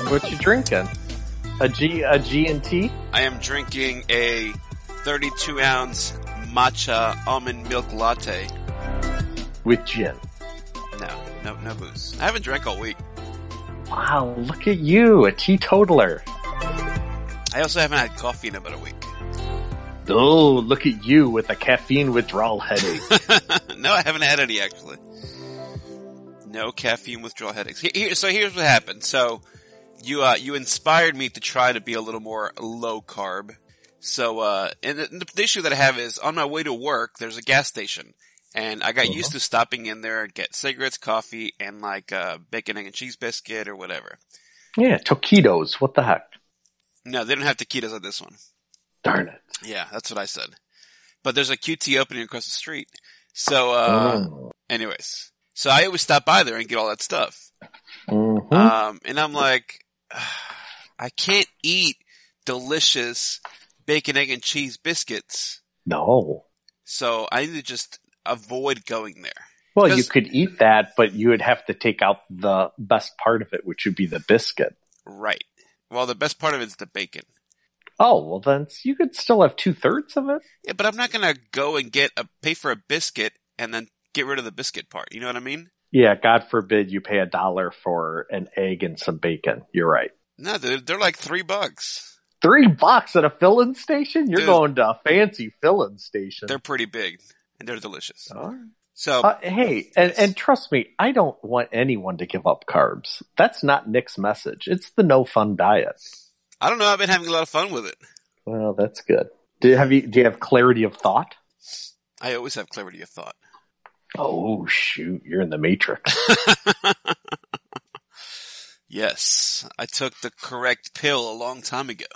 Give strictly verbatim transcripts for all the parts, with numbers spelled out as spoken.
What you drinking? A G, a G and T? I am drinking a thirty-two ounce matcha almond milk latte. With gin. No, no, no booze. I haven't drank all week. Wow, look at you, a teetotaler. I also haven't had coffee in about a week. Oh, look at you with a caffeine withdrawal headache. No, I haven't had any actually. No caffeine withdrawal headaches. Here, so here's what happened. So you uh, you inspired me to try to be a little more low carb. So uh, and the, the issue that I have is on my way to work, there's a gas station, and I got uh-huh. used to stopping in there and get cigarettes, coffee, and like uh, bacon, egg, and cheese biscuit or whatever. Yeah, taquitos. What the heck? No, they don't have taquitos at this one. Darn it. Yeah, that's what I said. But there's a Q T opening across the street. So, uh, oh. anyways. So I always stop by there and get all that stuff. Mm-hmm. Um, and I'm like, I can't eat delicious bacon, egg, and cheese biscuits. No. So I need to just avoid going there. Well, you could eat that, but you would have to take out the best part of it, which would be the biscuit. Right. Well, the best part of it is the bacon. Oh, well then you could still have two thirds of it. Yeah, but I'm not going to go and get a, pay for a biscuit and then get rid of the biscuit part. You know what I mean? Yeah, God forbid you pay a dollar for an egg and some bacon. You're right. No, they're, they're like three bucks. Three bucks at a filling station? You're Dude, going to a fancy filling station. They're pretty big and they're delicious. All right. So, uh, hey, and, and trust me, I don't want anyone to give up carbs. That's not Nick's message. It's the no fun diet. I don't know. I've been having a lot of fun with it. Well, that's good. Do you have you do you have clarity of thought? I always have clarity of thought. Oh shoot, you're in the Matrix. Yes, I took the correct pill a long time ago.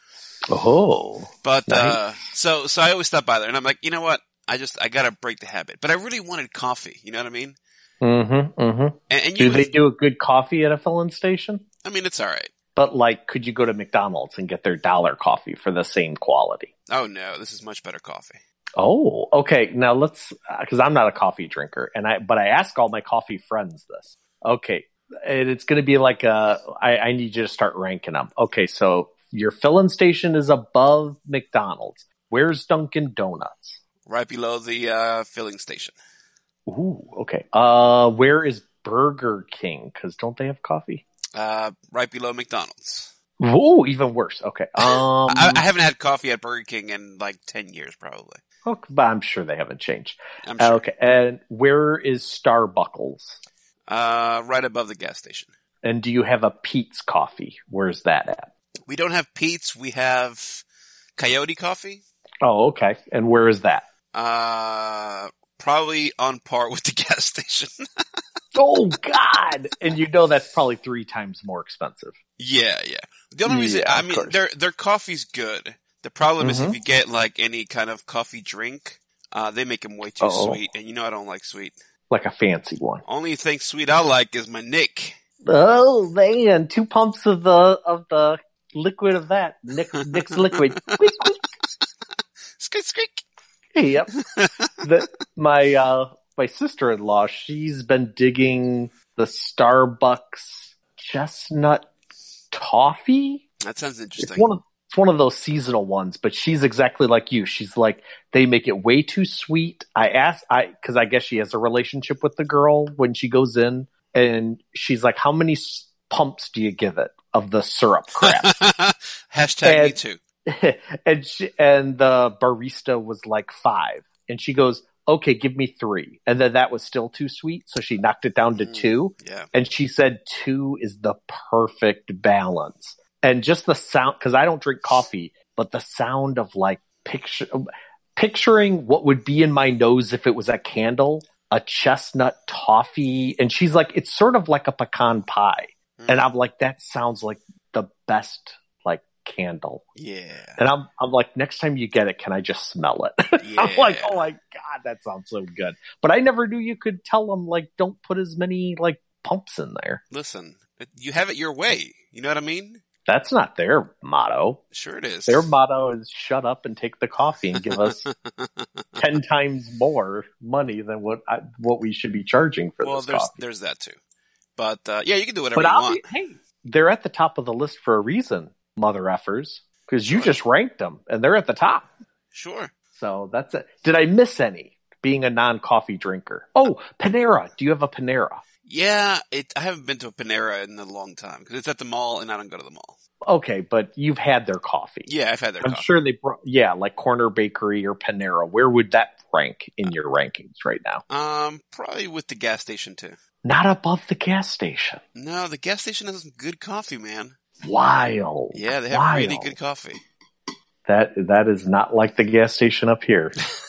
Oh, but nice. uh so so I always stop by there, and I'm like, you know what? I just I gotta break the habit. But I really wanted coffee. You know what I mean? Mm-hmm. Mm-hmm. And, and do you they was, do a good coffee at a filling station? I mean, it's all right. But, like, could you go to McDonald's and get their dollar coffee for the same quality? Oh, no. This is much better coffee. Oh, okay. Now let's, because I'm not a coffee drinker, and I but I ask all my coffee friends this. Okay. And it's going to be like a, I, I need you to start ranking them. Okay, so your filling station is above McDonald's. Where's Dunkin' Donuts? Right below the uh, filling station. Ooh, okay. Uh, where is Burger King? Because don't they have coffee? Uh, right below McDonald's. Ooh, even worse. Okay. Um, I, I haven't had coffee at Burger King in like ten years, probably. Okay, but I'm sure they haven't changed. I'm sure. Uh, okay. And where is Starbuckles? Uh, right above the gas station. And do you have a Pete's Coffee? Where's that at? We don't have Pete's. We have Coyote Coffee. Oh, okay. And where is that? Uh, probably on par with the gas station. Oh, God! And you know that's probably three times more expensive. Yeah, yeah. The only reason, yeah, I mean, their their coffee's good. The problem mm-hmm. is if you get like any kind of coffee drink, uh, they make them way too Uh-oh. sweet, and you know I don't like sweet. Like a fancy one. Only thing sweet I like is my Nick. Oh man, two pumps of the of the liquid of that Nick Nick's liquid. Squeak, squeak. Squeak, squeak. Yep. the, my uh. My sister-in-law, she's been digging the Starbucks chestnut toffee. That sounds interesting. It's one of, it's one of those seasonal ones, but she's exactly like you. She's like, they make it way too sweet. I asked, I, cause I guess she has a relationship with the girl when she goes in, and she's like, how many pumps do you give it of the syrup crap? Hashtag and, me too. And she, and the barista was like five, and she goes, okay, give me three. And then that was still too sweet, so she knocked it down to two. Yeah. And she said two is the perfect balance. And just the sound, because I don't drink coffee, but the sound of like picture, picturing what would be in my nose if it was a candle, a chestnut toffee. And she's like, it's sort of like a pecan pie. Mm. And I'm like, that sounds like the best like candle. Yeah. And I'm I'm like, next time you get it, can I just smell it? Yeah. I'm like, oh my God, that sounds so good. But I never knew you could tell them, like, don't put as many, like, pumps in there. Listen, you have it your way. You know what I mean? That's not their motto. Sure it is. Their motto is shut up and take the coffee and give us ten times more money than what I, what we should be charging for well, this there's, coffee. there's that too. But, uh, yeah, you can do whatever but you I'll want. Be, hey, they're at the top of the list for a reason, mother effers, because you Sure. just ranked them and they're at the top. Sure. So that's it. Did I miss any being a non-coffee drinker? Oh, Panera. Do you have a Panera? Yeah, it, I haven't been to a Panera in a long time because it's at the mall and I don't go to the mall. Okay, but you've had their coffee. Yeah, I've had their I'm coffee. sure they brought, yeah, like Corner Bakery or Panera. Where would that rank in your rankings right now? Um, probably with the gas station too. Not above the gas station. No, the gas station has some good coffee, man. Wild. Yeah, they have Wild. really good coffee. That that is not like the gas station up here.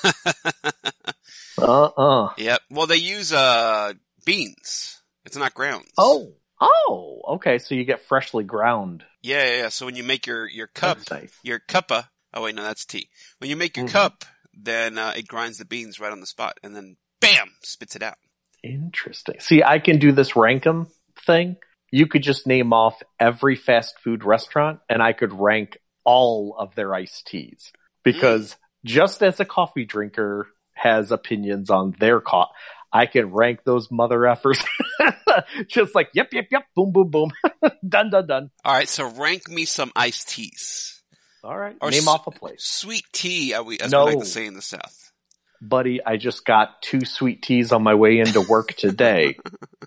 Uh-uh. Yep. Well, they use uh beans. It's not grounds. Oh. Oh, okay. So you get freshly ground. Yeah, yeah, yeah. So when you make your, your cup, That's nice. your cuppa, oh wait, no, that's tea. When you make your Mhm. cup, then uh, it grinds the beans right on the spot and then bam, spits it out. Interesting. See, I can do this rank 'em thing. You could just name off every fast food restaurant and I could rank all of their iced teas. Because mm. just as a coffee drinker has opinions on their coffee, I can rank those mother effers. Just like, yep, yep, yep, boom, boom, boom. Done, done, done. All right, so rank me some iced teas. All right, or name s- off a place. Sweet tea, as we, as No. we like to say in the South. Buddy, I just got two sweet teas on my way into work today.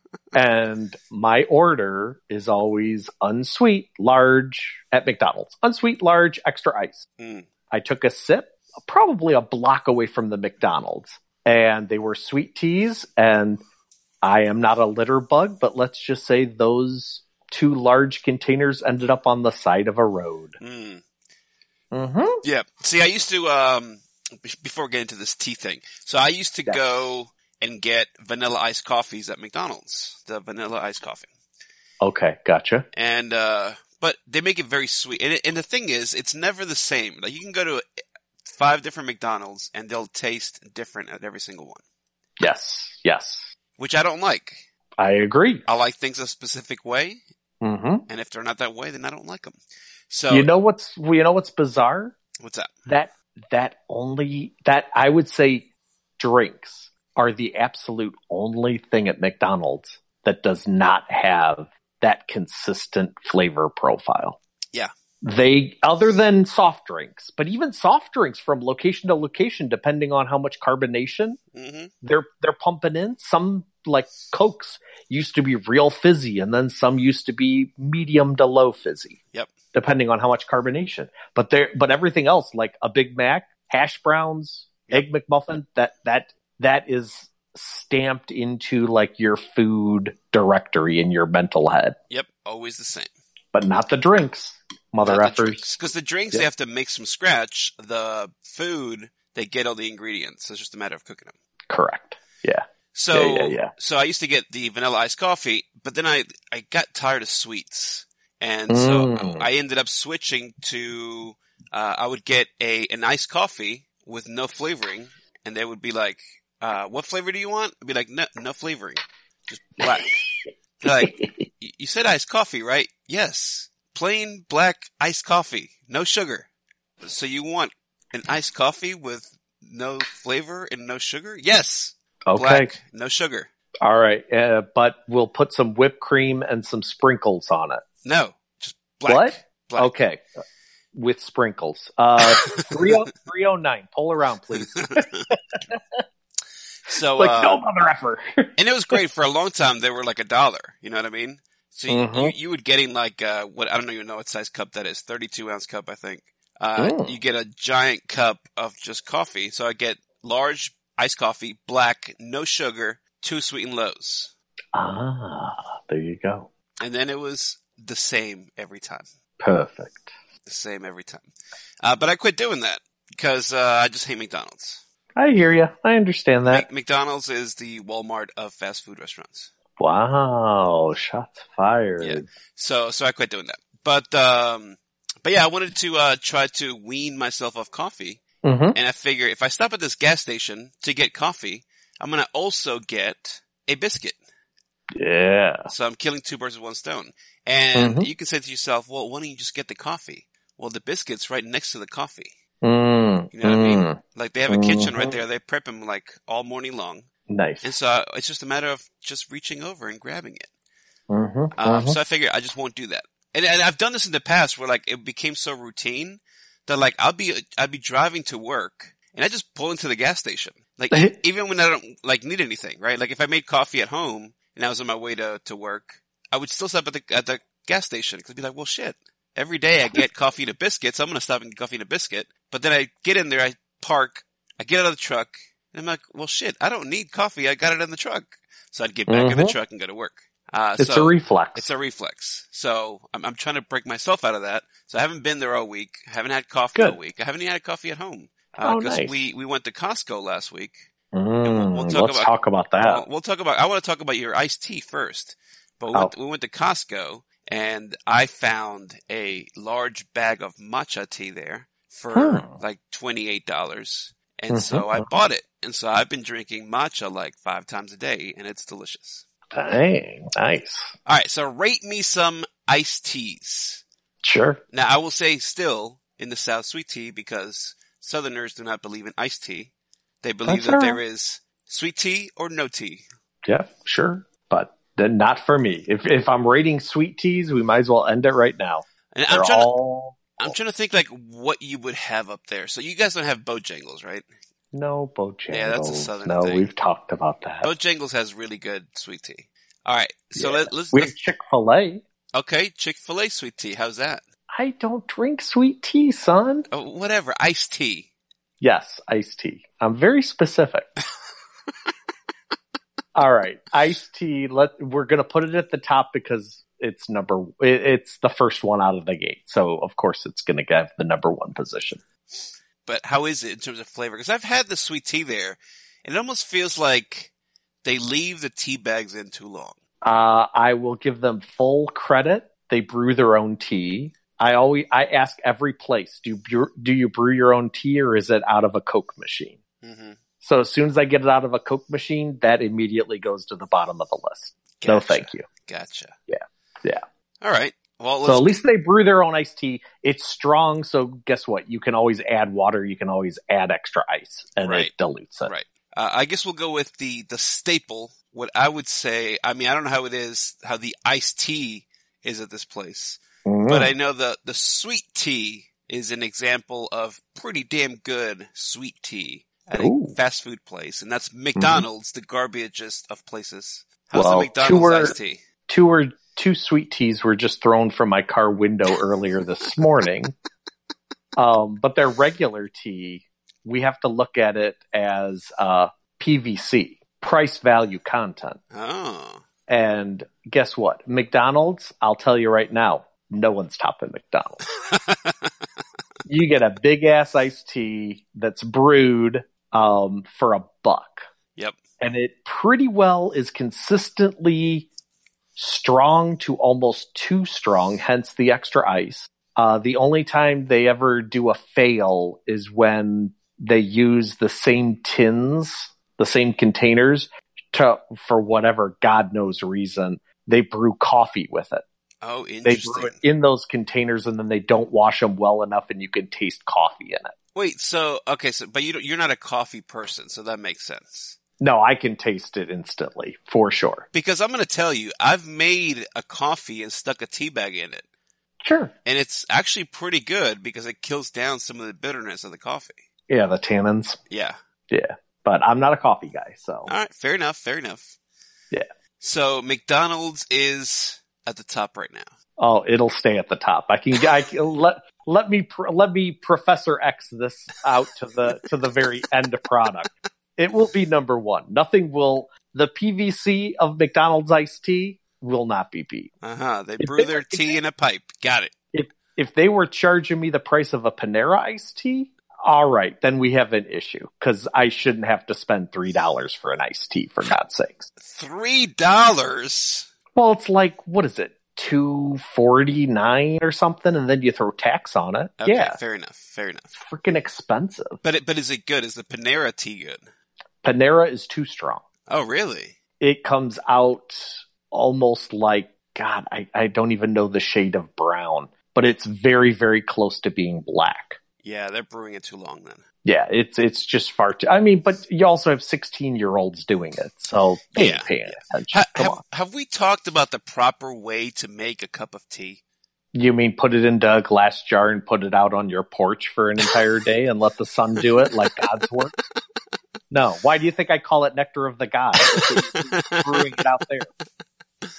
And my order is always unsweet, large at McDonald's. Unsweet, large, extra ice. Mm. I took a sip, probably a block away from the McDonald's. And they were sweet teas, and I am not a litter bug, but let's just say those two large containers ended up on the side of a road. Mm. Mm-hmm. Yeah. See, I used to, um, b- before we get into this tea thing, so I used to Yes. go and get vanilla iced coffees at McDonald's, the vanilla iced coffee. Okay, gotcha. And, uh, but they make it very sweet. And, it, and the thing is, it's never the same. Like, you can go to five different McDonald's and they'll taste different at every single one. Yes, yes. Which I don't like. I agree. I like things a specific way, Mm-hmm. and if they're not that way, then I don't like them. So, You know what's, you know what's bizarre? what's that? That, that only, that I would say drinks are the absolute only thing at McDonald's that does not have that consistent flavor profile. Yeah. They, other than soft drinks, but even soft drinks from location to location, depending on how much carbonation Mm-hmm. they're, they're pumping in. Some, like Cokes, used to be real fizzy, and then some used to be medium to low fizzy. Yep. Depending on how much carbonation. But there, but everything else, like a Big Mac, hash browns, egg McMuffin, that, that, that is stamped into like your food directory in your mental head, Yep. Always the same. but not the drinks. Mother effers. Because the drinks, Yep. they have to mix from scratch. The food, they get all the ingredients. It's just a matter of cooking them. Correct. Yeah. So, Yeah, yeah, yeah. so I used to get the vanilla iced coffee, but then I, I got tired of sweets. And so Mm. I ended up switching to, uh, I would get a, an iced coffee with no flavoring, and they would be like, uh, what flavor do you want? I'd be like, no, no flavoring. Just black. They're like, "Y- you said iced coffee, right? Yes. Plain black iced coffee. No sugar. So you want an iced coffee with no flavor and no sugar? Yes. Okay. Black, no sugar. All right. Uh, but we'll put some whipped cream and some sprinkles on it. No. Just black. What? Black. Okay. With sprinkles. Uh, three oh nine. Pull around, please. So, like, uh, no mother effer. and it was great for a long time. They were like a dollar. You know what I mean? So you, Mhm. you, you would getting like, uh, what, I don't even know what size cup that is. thirty-two ounce cup, I think. Uh, Mm. you get a giant cup of just coffee. So I get large iced coffee, black, no sugar, two sweetened lows. Ah, there you go. And then it was the same every time. Perfect. The same every time. Uh, but I quit doing that because, uh, I just hate McDonald's. I hear you. I understand that. Mc- McDonald's is the Walmart of fast food restaurants. Wow. Shots fired. Yeah. So, so I quit doing that. But, um, but yeah, I wanted to, uh, try to wean myself off coffee. Mm-hmm. And I figure if I stop at this gas station to get coffee, I'm going to also get a biscuit. Yeah. So I'm killing two birds with one stone. And Mhm. you can say to yourself, well, why don't you just get the coffee? Well, the biscuit's right next to the coffee. Mm, You know what I mean? mm. Like they have a kitchen right Mhm. there. They prep them like all morning long. Nice. And so it's just a matter of just reaching over and grabbing it. Mm-hmm, Um, mm-hmm. So I figured I just won't do that. And, and I've done this in the past where like it became so routine that like I'll be I'd be driving to work and I just pull into the gas station. Like e- even when I don't like need anything, right? Like if I made coffee at home and I was on my way to to work, I would still stop at the at the gas station because I'd be like, well, shit. Every day I get coffee and a biscuit, so I'm gonna stop and get coffee and a biscuit. But then I get in there, I park, I get out of the truck, and I'm like, well, shit, I don't need coffee. I got it in the truck. So I'd get back Mm-hmm. in the truck and go to work. Uh, It's so a reflex. It's a reflex. So I'm, I'm trying to break myself out of that. So I haven't been there all week. I haven't had coffee Good. all week. I haven't even had coffee at home. Uh, Oh, cause nice. we, we went to Costco last week. Mm, we'll- we'll talk let's about- talk about that. We'll, we'll talk about, I want to talk about your iced tea first. But we, Oh. went, we went to Costco and I found a large bag of matcha tea there for Hmm. like twenty-eight dollars. And Mhm, so I mhm. bought it. And so I've been drinking matcha like five times a day and it's delicious. Dang, nice. All right. So rate me some iced teas. Sure. Now I will say still in the South sweet tea because Southerners do not believe in iced tea. They believe That's that all there right. is sweet tea or no tea. Yeah, sure. But then not for me. If if I'm rating sweet teas, we might as well end it right now. And They're I'm trying to, all I'm trying to think like what you would have up there. So you guys don't have Bojangles, right? no Bojangles. Yeah, that's a Southern no, thing. we've talked about that. Bojangles has really good sweet tea. All right. So Yeah. let, let's, We let's have Chick-fil-A. okay. Chick-fil-A sweet tea. How's that? I don't drink sweet tea, son. Oh, whatever. Iced tea. Yes, iced tea. I'm very specific. All right, iced tea. Let we're gonna put it at the top because it's number. It, it's the first one out of the gate, so of course it's gonna get the number one position. But how is it in terms of flavor? Because I've had the sweet tea there, and it almost feels like they leave the tea bags in too long. Uh, I will give them full credit. They brew their own tea. I always I ask every place, do you, do you brew your own tea or is it out of a Coke machine? Mm-hmm. So as soon as I get it out of a Coke machine, that immediately goes to the bottom of the list. No, Gotcha. thank you. Gotcha. Yeah, yeah. All right. Well, So let's, at least they brew their own iced tea. It's strong, so guess what? You can always add water. You can always add extra ice, and Right. it dilutes it. right. Uh, I guess we'll go with the the staple. What I would say. I mean, I don't know how it is, how the iced tea is at this place. Mm. But I know the, the sweet tea is an example of pretty damn good sweet tea at Ooh. a fast food place. And that's McDonald's, the garbagest of places. How's Well, the McDonald's two are- iced tea? two or two sweet teas were just thrown from my car window earlier this morning. Um, but their regular tea, we have to look at it as uh, P V C, price value content. Oh. And guess what? McDonald's, I'll tell you right now, no one's topping McDonald's. You get a big ass iced tea that's brewed um, for a buck. Yep. And it pretty well is consistently strong to almost too strong, hence the extra ice. Uh, the only time they ever do a fail is when they use the same tins, the same containers, to, for whatever God knows reason, they brew coffee with it. Oh, They interesting. brew it in those containers and then they don't wash them well enough and you can taste coffee in it. Wait, so, okay, so, but you don't, you're not a coffee person, so that makes sense. No, I can taste it instantly, for sure. Because I'm gonna tell you, I've made a coffee and stuck a tea bag in it. Sure. And it's actually pretty good because it kills down some of the bitterness of the coffee. Yeah, the tannins. Yeah. Yeah. But I'm not a coffee guy, so. All right. Fair enough. Fair enough. Yeah. So McDonald's is at the top right now. Oh, it'll stay at the top. I can, I can let let me let me Professor X this out to the to the very end product. It will be number one. Nothing will. The P V C of McDonald's iced tea will not be beat. Uh huh. They If brew they- their if tea they- in a pipe. Got it. If if they were charging me the price of a Panera iced tea, all right, then we have an issue because I shouldn't have to spend three dollars for an iced tea, for God's sakes. Three dollars. Well, it's like, what is it, two forty nine or something, and then you throw tax on it. Okay. Yeah, Fair enough. Fair enough. freaking expensive. But it, but is it good? Is the Panera tea good? Panera is too strong. Oh, really? It comes out almost like, God, I, I don't even know the shade of brown, but it's very, very close to being black. Yeah, they're brewing it too long then. Yeah, it's it's just far too. I mean, but you also have sixteen year olds doing it, so they Yeah. ain't paying attention. Ha- Come have, on. have we talked about the proper way to make a cup of tea? You mean put it into a glass jar and put it out on your porch for an entire day and let the sun do it like God's work? No. Why do you think I call it nectar of the gods? Brewing it out there.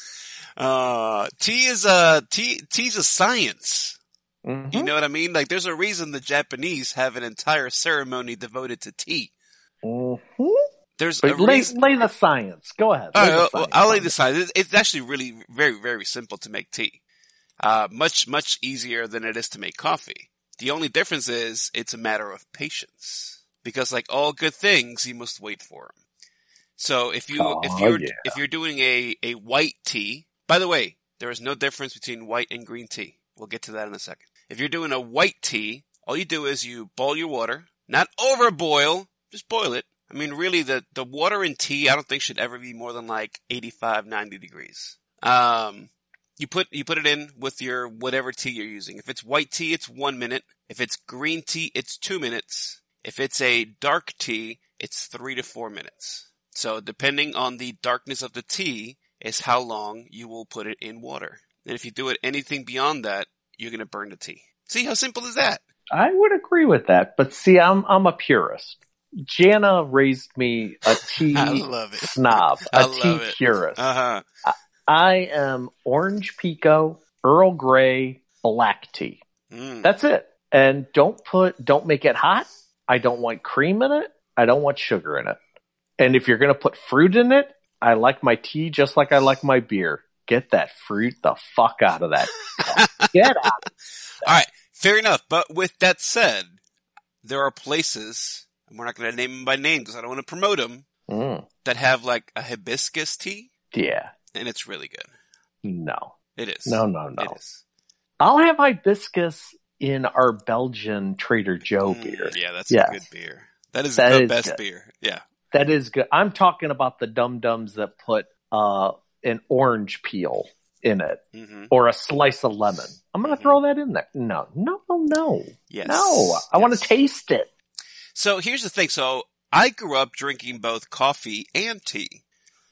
Uh, tea is a tea. Tea's a science. Mm-hmm. You know what I mean? Like, there's a reason the Japanese have an entire ceremony devoted to tea. Mm-hmm. There's But a lay, reason. lay the science. Go ahead. All Lay right, the well, science I'll lay on the it. science. It's actually really very, very simple to make tea. Uh, much, much easier than it is to make coffee. The only difference is it's a matter of patience. Because like all good things, you must wait for them. So if you, Oh, if you're, yeah. if you're doing a, a white tea, by the way, there is no difference between white and green tea. We'll get to that in a second. If you're doing a white tea, all you do is you boil your water, not overboil, just boil it. I mean, really, the, the water in tea, I don't think should ever be more than like eighty-five, ninety degrees. Um, you put, you put it in with your whatever tea you're using. If it's white tea, it's one minute. If it's green tea, it's two minutes. If it's a dark tea, it's three to four minutes. So depending on the darkness of the tea is how long you will put it in water. And if you do it anything beyond that, you're going to burn the tea. See how simple is that? I would agree with that, but see, I'm I'm a purist. Jana raised me a tea I love it. snob, I a love tea it. purist. Uh-huh. I am orange pico, Earl Grey, black tea. Mm. That's it. And don't put, don't make it hot. I don't want cream in it. I don't want sugar in it. And if you're going to put fruit in it, I like my tea just like I like my beer. Get that fruit the fuck out of that. Get out. All right. Fair enough. But with that said, there are places, and we're not going to name them by name because I don't want to promote them, Mm. that have like a hibiscus tea, Yeah. and it's really good. No. It is. No, no, no. It is. I'll have hibiscus in our Belgian Trader Joe Mm, beer. yeah, that's Yes. a good beer. That is That the is best good. beer. Yeah. That is good. I'm talking about the dum-dums that put uh, an orange peel in it Mm-hmm. or a slice of lemon. I'm going to Mhm. throw that in there. No, no, no, no. Yes. No, I want Yes. to taste it. So here's the thing. So I grew up drinking both coffee and tea.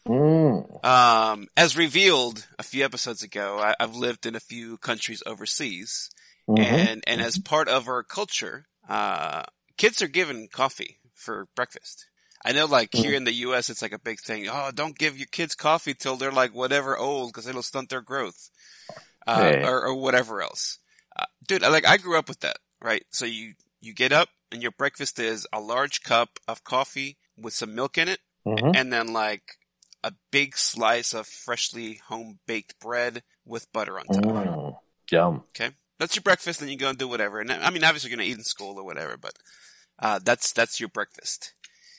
Mm. Um, as revealed a few episodes ago, I, I've lived in a few countries overseas, Mhm. and and as part of our culture, uh, kids are given coffee for breakfast. I know, like Mm. here in the U S, it's like a big thing. Oh, don't give your kids coffee till they're like whatever old, because it'll stunt their growth, uh, Hey. or, or whatever else. Uh, dude, I, like I grew up with that, right? So you you get up and your breakfast is a large cup of coffee with some milk in it, Mhm. and then like a big slice of freshly home baked bread with butter on top. Mm. Yum. Okay, that's your breakfast, and you go and do whatever. And I mean, obviously, you're gonna eat in school or whatever, but uh, that's that's your breakfast,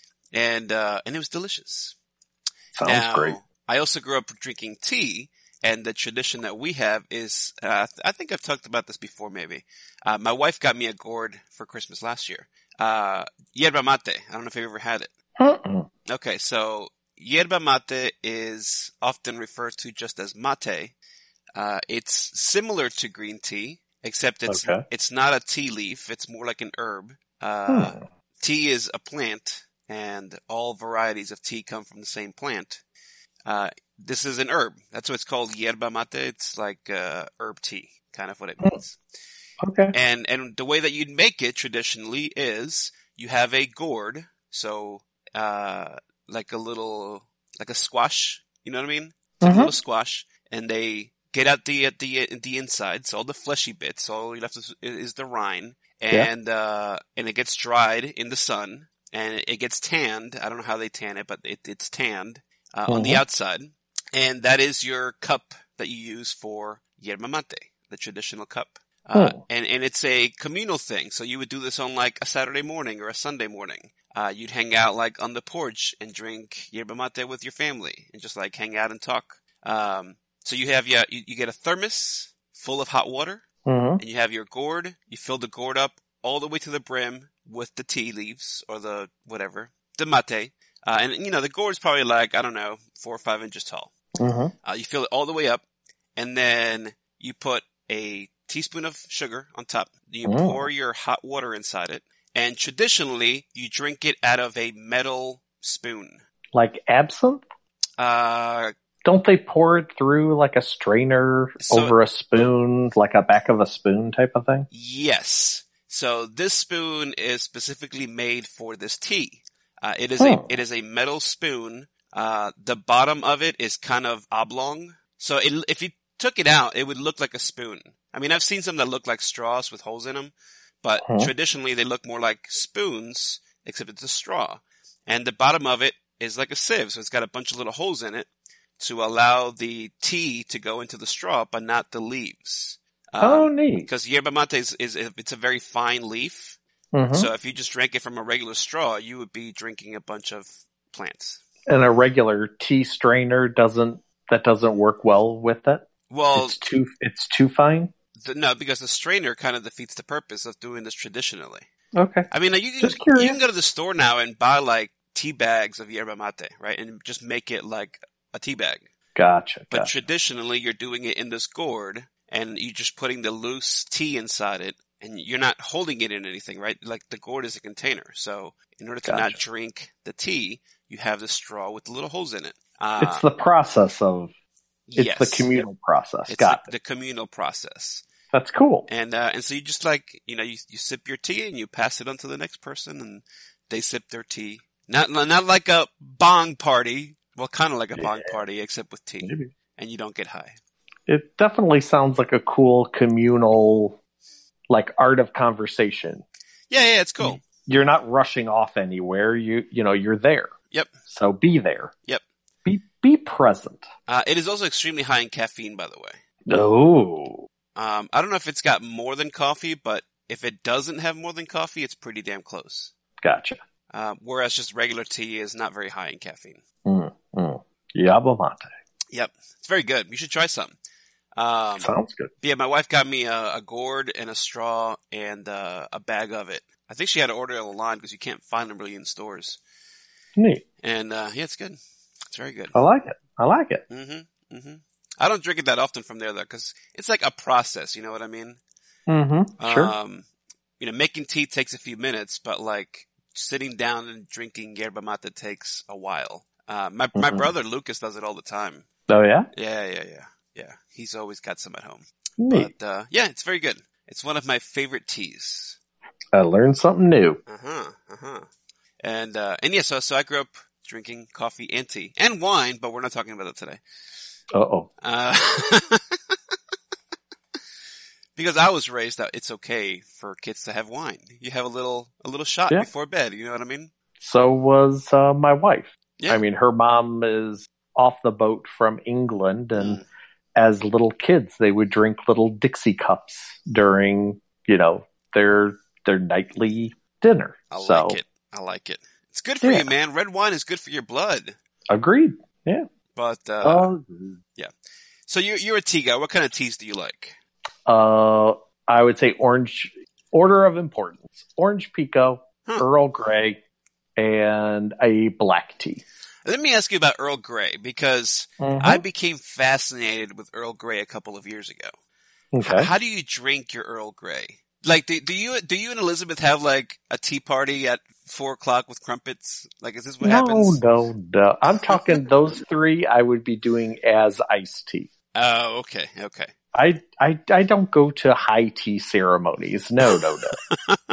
and uh, and it was delicious. Sounds now, great. I also grew up drinking tea, and the tradition that we have is, uh, I think I've talked about this before. Maybe uh, my wife got me a gourd for Christmas last year. Uh, yerba mate. I don't know if you've ever had it. Mm-mm. Okay, so yerba mate is often referred to just as mate. Uh, it's similar to green tea, except it's Okay. it's not a tea leaf. It's more like an herb. Uh, Hmm. Tea is a plant, and all varieties of tea come from the same plant. Uh, this is an herb. That's what it's called, yerba mate. It's like uh, herb tea, kind of what it means. Okay. And and the way that you'd make it traditionally is you have a gourd, so uh like a little like a squash, you know what I mean? It's like Mhm. a little squash, and they get out the at the the insides, all the fleshy bits. All you left is, is the rind, and uh and it gets dried in the sun, and it gets tanned. I don't know how they tan it, but it, it's tanned uh, on the Mhm. outside, and that is your cup that you use for yerba mate, the traditional cup. Uh, Hmm. and, and it's a communal thing. So you would do this on like a Saturday morning or a Sunday morning. Uh, you'd hang out like on the porch and drink yerba mate with your family and just like hang out and talk. Um, so you have, yeah, you, you get a thermos full of hot water, Mhm. and you have your gourd. You fill the gourd up all the way to the brim with the tea leaves or the whatever, the mate. Uh, and you know, the gourd's probably like, I don't know, four or five inches tall. Mhm. Uh, you fill it all the way up, and then you put a teaspoon of sugar on top. You Mm. pour your hot water inside it, And traditionally, you drink it out of a metal spoon. Like absinthe? Uh, Don't they pour it through like a strainer So- over a spoon, like a back of a spoon type of thing? yes. So this spoon is specifically made for this tea. Uh, it is Oh. a, it is a metal spoon. Uh, the bottom of it is kind of oblong. So it, if you took it out, it would look like a spoon. I mean, I've seen some that look like straws with holes in them, but Huh. traditionally they look more like spoons, except it's a straw. And the bottom of it is like a sieve, so it's got a bunch of little holes in it to allow the tea to go into the straw, but not the leaves. Oh, neat. Because yerba mate is, is, it's a very fine leaf. Mhm. So if you just drank it from a regular straw, you would be drinking a bunch of plants. And a regular tea strainer doesn't, that doesn't work well with it? Well, It's too, it's too fine? the, no, because the strainer kind of defeats the purpose of doing this traditionally. Okay. I mean, you can, Just curious. you can go to the store now and buy like tea bags of yerba mate, right? And just make it like a tea bag. Gotcha. But gotcha. traditionally, you're doing it in this gourd, and you're just putting the loose tea inside it, and you're not holding it in anything, right? Like the gourd is a container. So in order to not Gotcha. drink the tea, you have the straw with the little holes in it. Uh, It's the process of, it's yes. the communal process. It's Got the, it. the communal process. That's cool. And, uh, and so you just like, you know, you, you sip your tea and you pass it on to the next person and they sip their tea. Not, not like a bong party. Well, kind of like a Yeah. bong party, except with tea. Maybe. And you don't get high. It definitely sounds like a cool communal, like art of conversation. Yeah, yeah, it's cool. You're not rushing off anywhere. You, you know, you're there. Yep. So be there. Yep. Be, be present. Uh, it is also extremely high in caffeine, by the way. Oh. Um, I don't know if it's got more than coffee, but if it doesn't have more than coffee, it's pretty damn close. Gotcha. Uh, whereas just regular tea is not very high in caffeine. Mm, mm. Yerba mate. Yep. It's very good. You should try some. Um, Sounds good. yeah, my wife got me a, a gourd and a straw and uh, a bag of it. I think she had to order it online because you can't find them really in stores. Neat. And, uh, yeah, it's good. It's very good. I like it. I like it. Mm-hmm. Mm-hmm. I don't drink it that often from there though, because it's like a process. You know what I mean? Mm-hmm. Sure. Um, you know, making tea takes a few minutes, but like sitting down and drinking yerba mate takes a while. Uh, my, my Mhm. brother Lucas does it all the time. Oh, yeah? Yeah, yeah, yeah, yeah. He's always got some at home. Neat. But, uh, yeah, it's very good. It's one of my favorite teas. I learned something new. Uh-huh, uh-huh. And, uh, and yeah, so, so I grew up drinking coffee and tea and wine, but we're not talking about that today. Uh-oh. Uh, because I was raised that it's okay for kids to have wine. You have a little, a little shot Yeah. before bed. You know what I mean? So was uh, my wife. Yeah. I mean, her mom is off the boat from England, and Mm. as little kids, they would drink little Dixie cups during, you know, their their nightly dinner. I so, like it. I like it. It's good for Yeah. you, man. Red wine is good for your blood. agreed. Yeah. But, uh, Uh, so you're, you're a tea guy. What kind of teas do you like? uh, I would say orange, order of importance. Orange Pico, Huh. Earl Grey, and a black tea. Let me ask you about Earl Grey, because Mhm. I became fascinated with Earl Grey a couple of years ago. Okay. How do you drink your Earl Grey? Like, do, do you do you and Elizabeth have like a tea party at four o'clock with crumpets? Like, is this what no, happens? no, no. I'm talking those three I would be doing as iced tea. Oh, okay, okay. I, I, I don't go to high tea ceremonies. No, no, no.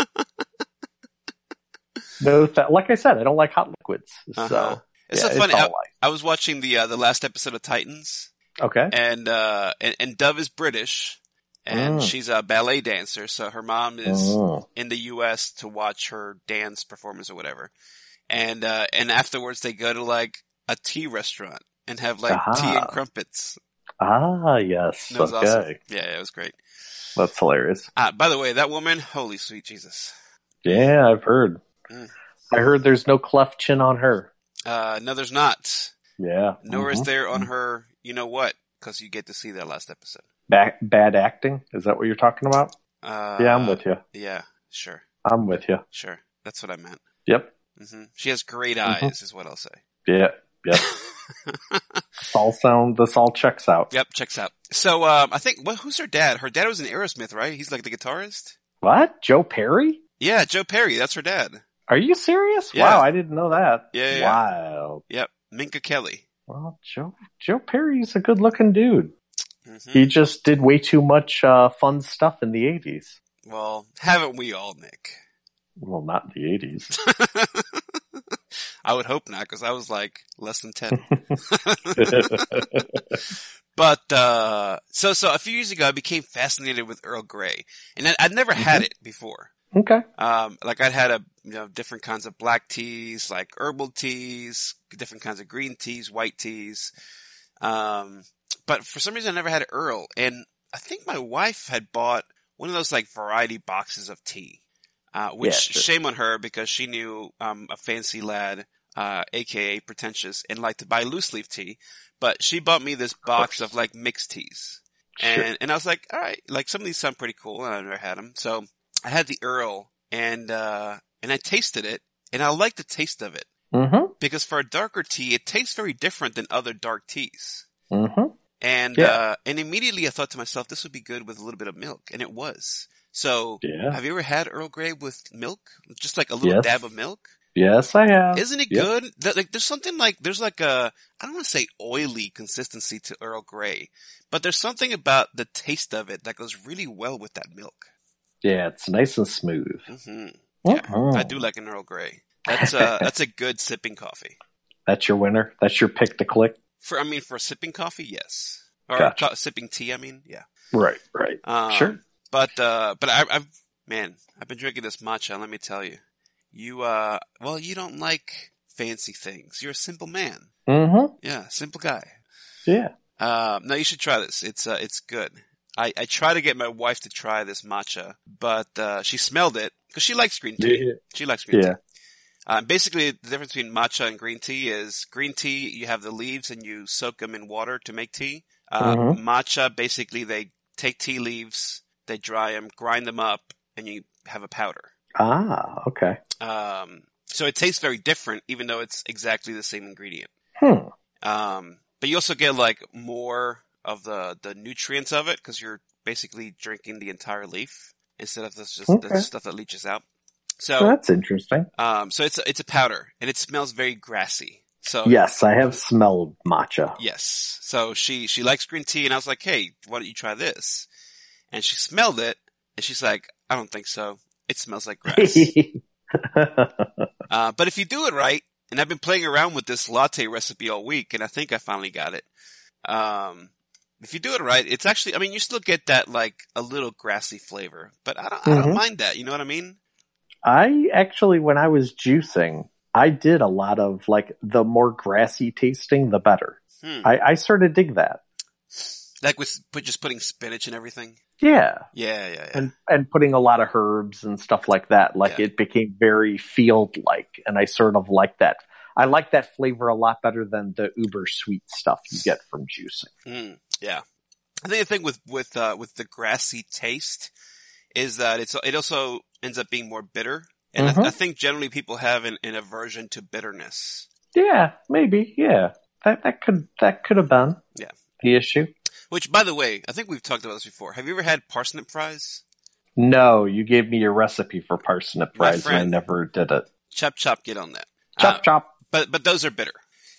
no, th- like I said, I don't like hot liquids. So, Uh-huh. It's yeah, so funny. It's I, all light. I was watching the uh, the last episode of Titans, Okay. and uh, and, and Dove is British, and Mm. she's a ballet dancer. So her mom is Mm. in the U S to watch her dance performance or whatever. And, uh, and afterwards they go to like a tea restaurant and have like Aha. tea and crumpets. Ah, yes. That was Okay. awesome. Yeah, it was great. That's hilarious. Uh, by the way, that woman, holy sweet Jesus. Yeah, I've heard. Mm. I heard there's no cleft chin on her. Uh, no, there's not. Yeah. Nor is Mhm. there on her, you know what? Cause you get to see that last episode. Ba- bad acting? Is that what you're talking about? Uh, Yeah, I'm with you. Yeah, sure, I'm with you. sure. That's what I meant. Yep. hmm She has great Mhm. eyes is what I'll say. Yeah. Yep. This all sound. This all checks out. Yep, checks out. So, um, I think, well, who's her dad? Her dad was in Aerosmith, right? He's like the guitarist? What? Joe Perry? Yeah, Joe Perry. That's her dad. Are you serious? Yeah. Wow, I didn't know that. Yeah, yeah, yeah. Wow. Yep. Minka Kelly. Well, Joe Joe Perry's a good looking dude. Mm-hmm. He just did way too much uh, fun stuff in the eighties. Well, haven't we all, Nick? Well, not in the eighties. I would hope not, because I was like less than ten. But, uh, so, so a few years ago, I became fascinated with Earl Grey. And I, I'd never mm-hmm. had it before. Okay. Um, like I'd had a, you know, different kinds of black teas, like herbal teas, different kinds of green teas, white teas. Um, but for some reason I never had Earl. And I think my wife had bought one of those like variety boxes of tea. Uh, which yeah, sure. Shame on her because she knew, um, a fancy lad, uh, aka pretentious and liked to buy loose leaf tea. But she bought me this box of, of like mixed teas. And, sure. and I was like, all right, like some of these sound pretty cool and I never had them. So I had the Earl and, uh, and I tasted it and I liked the taste of it. Mm-hmm. Because for a darker tea, it tastes very different than other dark teas. Mm-hmm. And, yeah. uh, and immediately I thought to myself, this would be good with a little bit of milk. And it was. So yeah. have you ever had Earl Grey with milk? Just like a little yes. dab of milk? Yes, I have. Isn't it yep. good? Like, there's something like, there's like a, I don't want to say oily consistency to Earl Grey, but there's something about the taste of it that goes really well with that milk. Yeah, it's nice and smooth. Mm-hmm. Yeah, mm-hmm. I do like an Earl Grey. That's uh that's a good sipping coffee. That's your winner? That's your pick to click? For, I mean, for sipping coffee, yes. Or gotcha. co- sipping tea, I mean, yeah. Right, right. Um, sure. But, uh, but I, I've, man, I've been drinking this matcha, let me tell you. You, uh, well, you don't like fancy things. You're a simple man. Mm-hmm. Yeah, simple guy. Yeah. Um, no, you should try this. It's, uh, it's good. I, I try to get my wife to try this matcha, but, uh, she smelled it because she likes green tea. Yeah. She likes green yeah. tea. Um, basically the difference between matcha and green tea is green tea, you have the leaves and you soak them in water to make tea. Uh, mm-hmm. matcha, basically they take tea leaves, they dry them, grind them up, and you have a powder. Ah, okay. Um, so it tastes very different, even though it's exactly the same ingredient. Hmm. Um, but you also get like more of the, the nutrients of it, because you're basically drinking the entire leaf instead of this just okay. the stuff that leaches out. So well, that's interesting. Um, so it's it's a powder, and it smells very grassy. So yes, I have smelled matcha. Yes. So she she likes green tea, and I was like, hey, why don't you try this? And she smelled it, and she's like, I don't think so. It smells like grass. uh, but if you do it right, and I've been playing around with this latte recipe all week, and I think I finally got it. Um, if you do it right, it's actually, I mean, you still get that like a little grassy flavor, but I don't, mm-hmm. I don't mind that. You know what I mean? I actually, when I was juicing, I did a lot of like the more grassy tasting, the better. Hmm. I, I sort of dig that. Like with just putting spinach and everything? Yeah. Yeah, yeah, yeah. And, and putting a lot of herbs and stuff like that. Like yeah. It became very field-like, and I sort of like that. I like that flavor a lot better than the uber sweet stuff you get from juicing. Mm, yeah. I think the thing with, with, uh, with the grassy taste is that it's, it also ends up being more bitter. And mm-hmm. I, I think generally people have an, an aversion to bitterness. Yeah, maybe. Yeah. That, that could, that could have been yeah. the issue. Which, by the way, I think we've talked about this before. Have you ever had parsnip fries? No, you gave me your recipe for parsnip fries friend, and I never did it. Chop, chop, get on that. Chop, uh, chop. But, but those are bitter.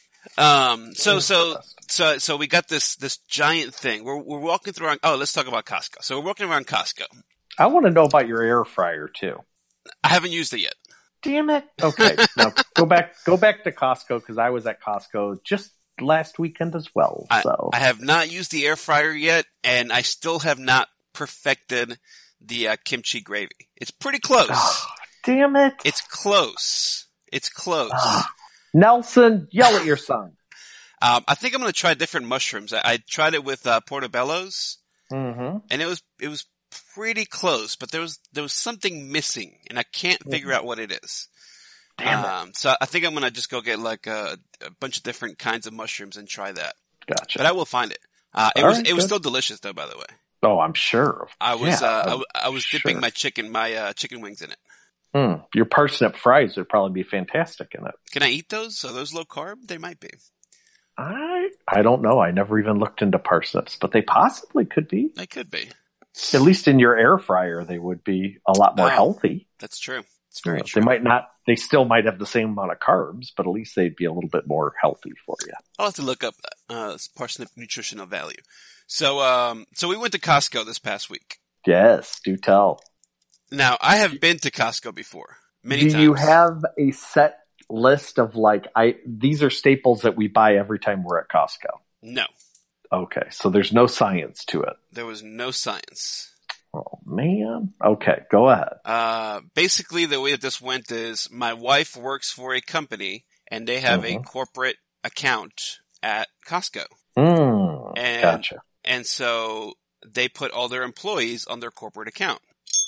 Um, so, so, so, so we got this, this giant thing. We're, we're walking through our, oh, let's talk about Costco. So we're walking around Costco. I want to know about your air fryer too. I haven't used it yet. Damn it. Okay. Now go back, go back to Costco, because I was at Costco just last weekend as well. So I, I have not used the air fryer yet, and I still have not perfected the uh, kimchi gravy. It's pretty close. Oh, damn it. It's close. It's close. Oh. Nelson, yell at your son. um, I think I'm going to try different mushrooms. I, I tried it with uh, portobellos, mm-hmm. and it was it was pretty close, but there was there was something missing, and I can't figure out what it is. Damn um, it. So I think I'm gonna just go get like a, a bunch of different kinds of mushrooms and try that. Gotcha. But I will find it. Uh, it All was right, it was good. still delicious though, by the way. Oh, I'm sure. I was yeah, uh, I'm I, I was dipping sure. my chicken my uh, chicken wings in it. Mm, your parsnip fries would probably be fantastic in it. Can I eat those? Are those low carb? They might be. I I don't know. I never even looked into parsnips, but they possibly could be. They could be. At least in your air fryer, they would be a lot more Oh, healthy. That's true. It's very Yeah, true. They might not, they still might have the same amount of carbs, but at least they'd be a little bit more healthy for you. I'll have to look up uh, parsnip nutritional value. So, um, so we went to Costco this past week. Yes, do tell. Now, I have been to Costco before, many do times. you have a set list of like, I, these are staples that we buy every time we're at Costco? No. Okay, so there's no science to it. There was no science. Oh, man. Okay, go ahead. Uh, basically, the way that this went is my wife works for a company, and they have Mhm. a corporate account at Costco. Mm, And, gotcha. and so they put all their employees on their corporate account.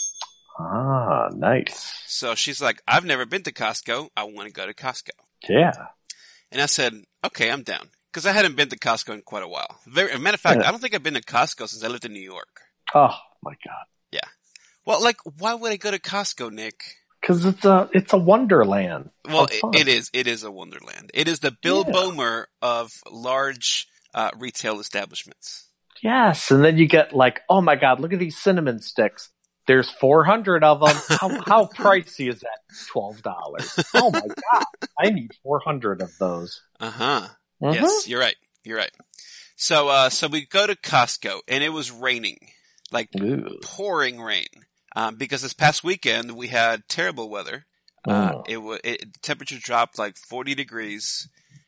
Ah, nice. So she's like, I've never been to Costco. I want to go to Costco. Yeah. And I said, okay, I'm down. Because I hadn't been to Costco in quite a while. Very, as a matter of fact, Yeah. I don't think I've been to Costco since I lived in New York. Oh, my God. Yeah. Well, like, why would I go to Costco, Nick? Because it's a, it's a wonderland. Well, of it, fun. it is. It is a wonderland. It is the Bill Yeah. Bomer of large uh, retail establishments. Yes, and then you get like, oh my God, look at these cinnamon sticks. There's four hundred of them. How, how pricey is that? twelve dollars. Oh my God, I need four hundred of those. Uh-huh. Mhm. Yes, you're right. You're right. So, uh, so we go to Costco, and it was raining. Like, Ooh. pouring rain. Um, because this past weekend, we had terrible weather. Uh, Mm. it was, it, the temperature dropped like forty degrees.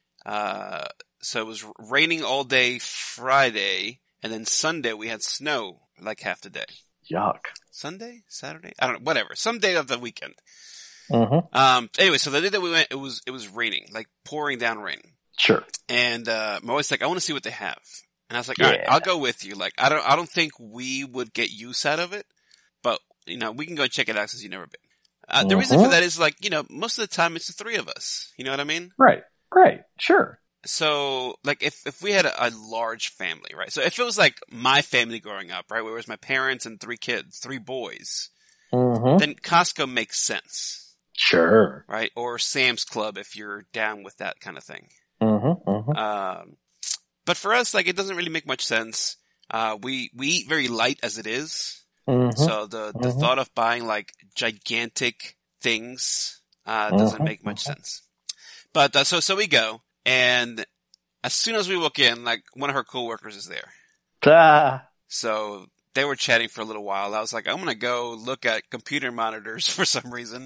Uh, so it was raining all day Friday, and then Sunday we had snow like half the day. Yuck. Sunday? Saturday? I don't know. Whatever. Some day of the weekend. Mm-hmm. Um, anyway, so the day that we went, it was, it was raining, like pouring down rain. Sure. And, uh, my wife's like, I want to see what they have. And I was like, all right, Yeah. I'll go with you. Like, I don't, I don't think we would get use out of it, but, you know, we can go check it out since you've never been. Uh, the reason for Mhm. that is like, you know, most of the time it's the three of us. You know what I mean? Right. Right. Sure. So, like, if, if we had a, a large family, right? So if it was like my family growing up, right? Where it was my parents and three kids, three boys, Mm-hmm. then Costco makes sense, Sure. right? Or Sam's Club if you're down with that kind of thing. Mm-hmm. Mm-hmm. Um, but for us, like, it doesn't really make much sense. Uh, we, we eat very light as it is. Mm-hmm. So the, the Mhm. thought of buying like gigantic things, uh, doesn't Mhm. make much sense. But, uh, so, so we go, and as soon as we walk in, like, one of her coworkers is there. Ah. So they were chatting for a little while. I was like, I'm gonna go look at computer monitors for some reason.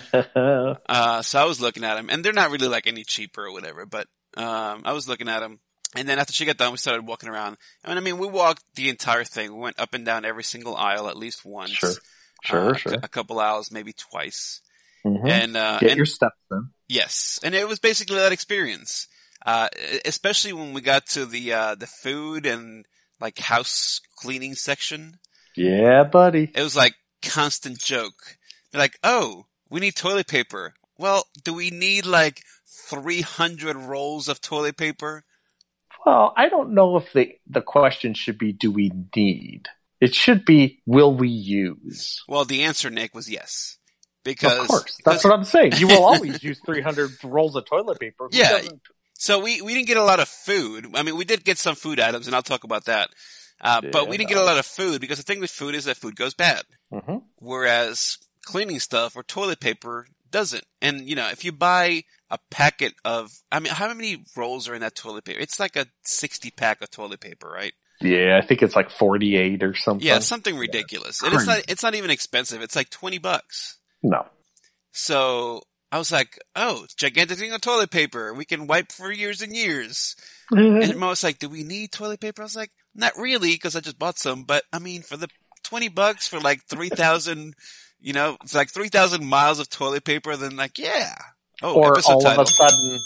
Uh, so I was looking at them, and they're not really like any cheaper or whatever, but, um, I was looking at them. And then after she got done, we started walking around. And I mean, we walked the entire thing. We went up and down every single aisle at least once. Sure. Sure. Uh, sure. A, a couple aisles, maybe twice. Mm-hmm. And, uh, Get and your steps in. yes. And it was basically that experience. Uh, especially when we got to the, uh, the food and like house cleaning section. Yeah, buddy. It was like constant joke. They're like, oh, we need toilet paper. Well, do we need like three hundred rolls of toilet paper? Well, I don't know if the the question should be, do we need? It should be, will we use? Well, the answer, Nick, was yes. Because, Of course. because- That's what I'm saying. You will always use three hundred rolls of toilet paper. Who Yeah. doesn't? so we, we didn't get a lot of food. I mean, we did get some food items, and I'll talk about that. Uh, but we didn't get a lot of food because the thing with food is that food goes bad. Mm-hmm. Whereas cleaning stuff or toilet paper doesn't. And, you know, if you buy a packet of, I mean, how many rolls are in that toilet paper? It's like a sixty pack of toilet paper, right? Yeah, I think it's like forty-eight or something. Yeah, something ridiculous. And it's not, it's not even expensive. It's like twenty bucks. No. So I was like, oh, gigantic thing of toilet paper. We can wipe for years and years. And Mo was like, do we need toilet paper? I was like, not really, because I just bought some. But I mean, for the twenty bucks for like three thousand, you know, it's like three thousand miles of toilet paper, then like, yeah. Oh, Or episode all title. of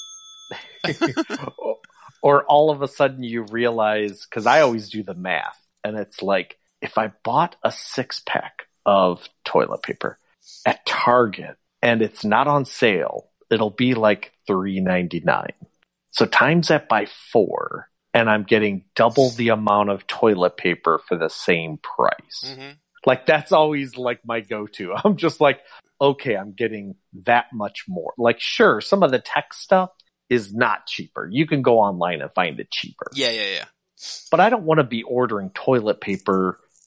a sudden, or all of a sudden you realize, because I always do the math, and it's like, if I bought a six pack of toilet paper at Target and it's not on sale, it'll be like three ninety-nine. So times that by four, and I'm getting double the amount of toilet paper for the same price. Mm-hmm. Like, that's always like my go-to. I'm just like, okay, I'm getting that much more. Like, sure, some of the tech stuff is not cheaper. You can go online and find it cheaper. Yeah, yeah, yeah. But I don't want to be ordering toilet paper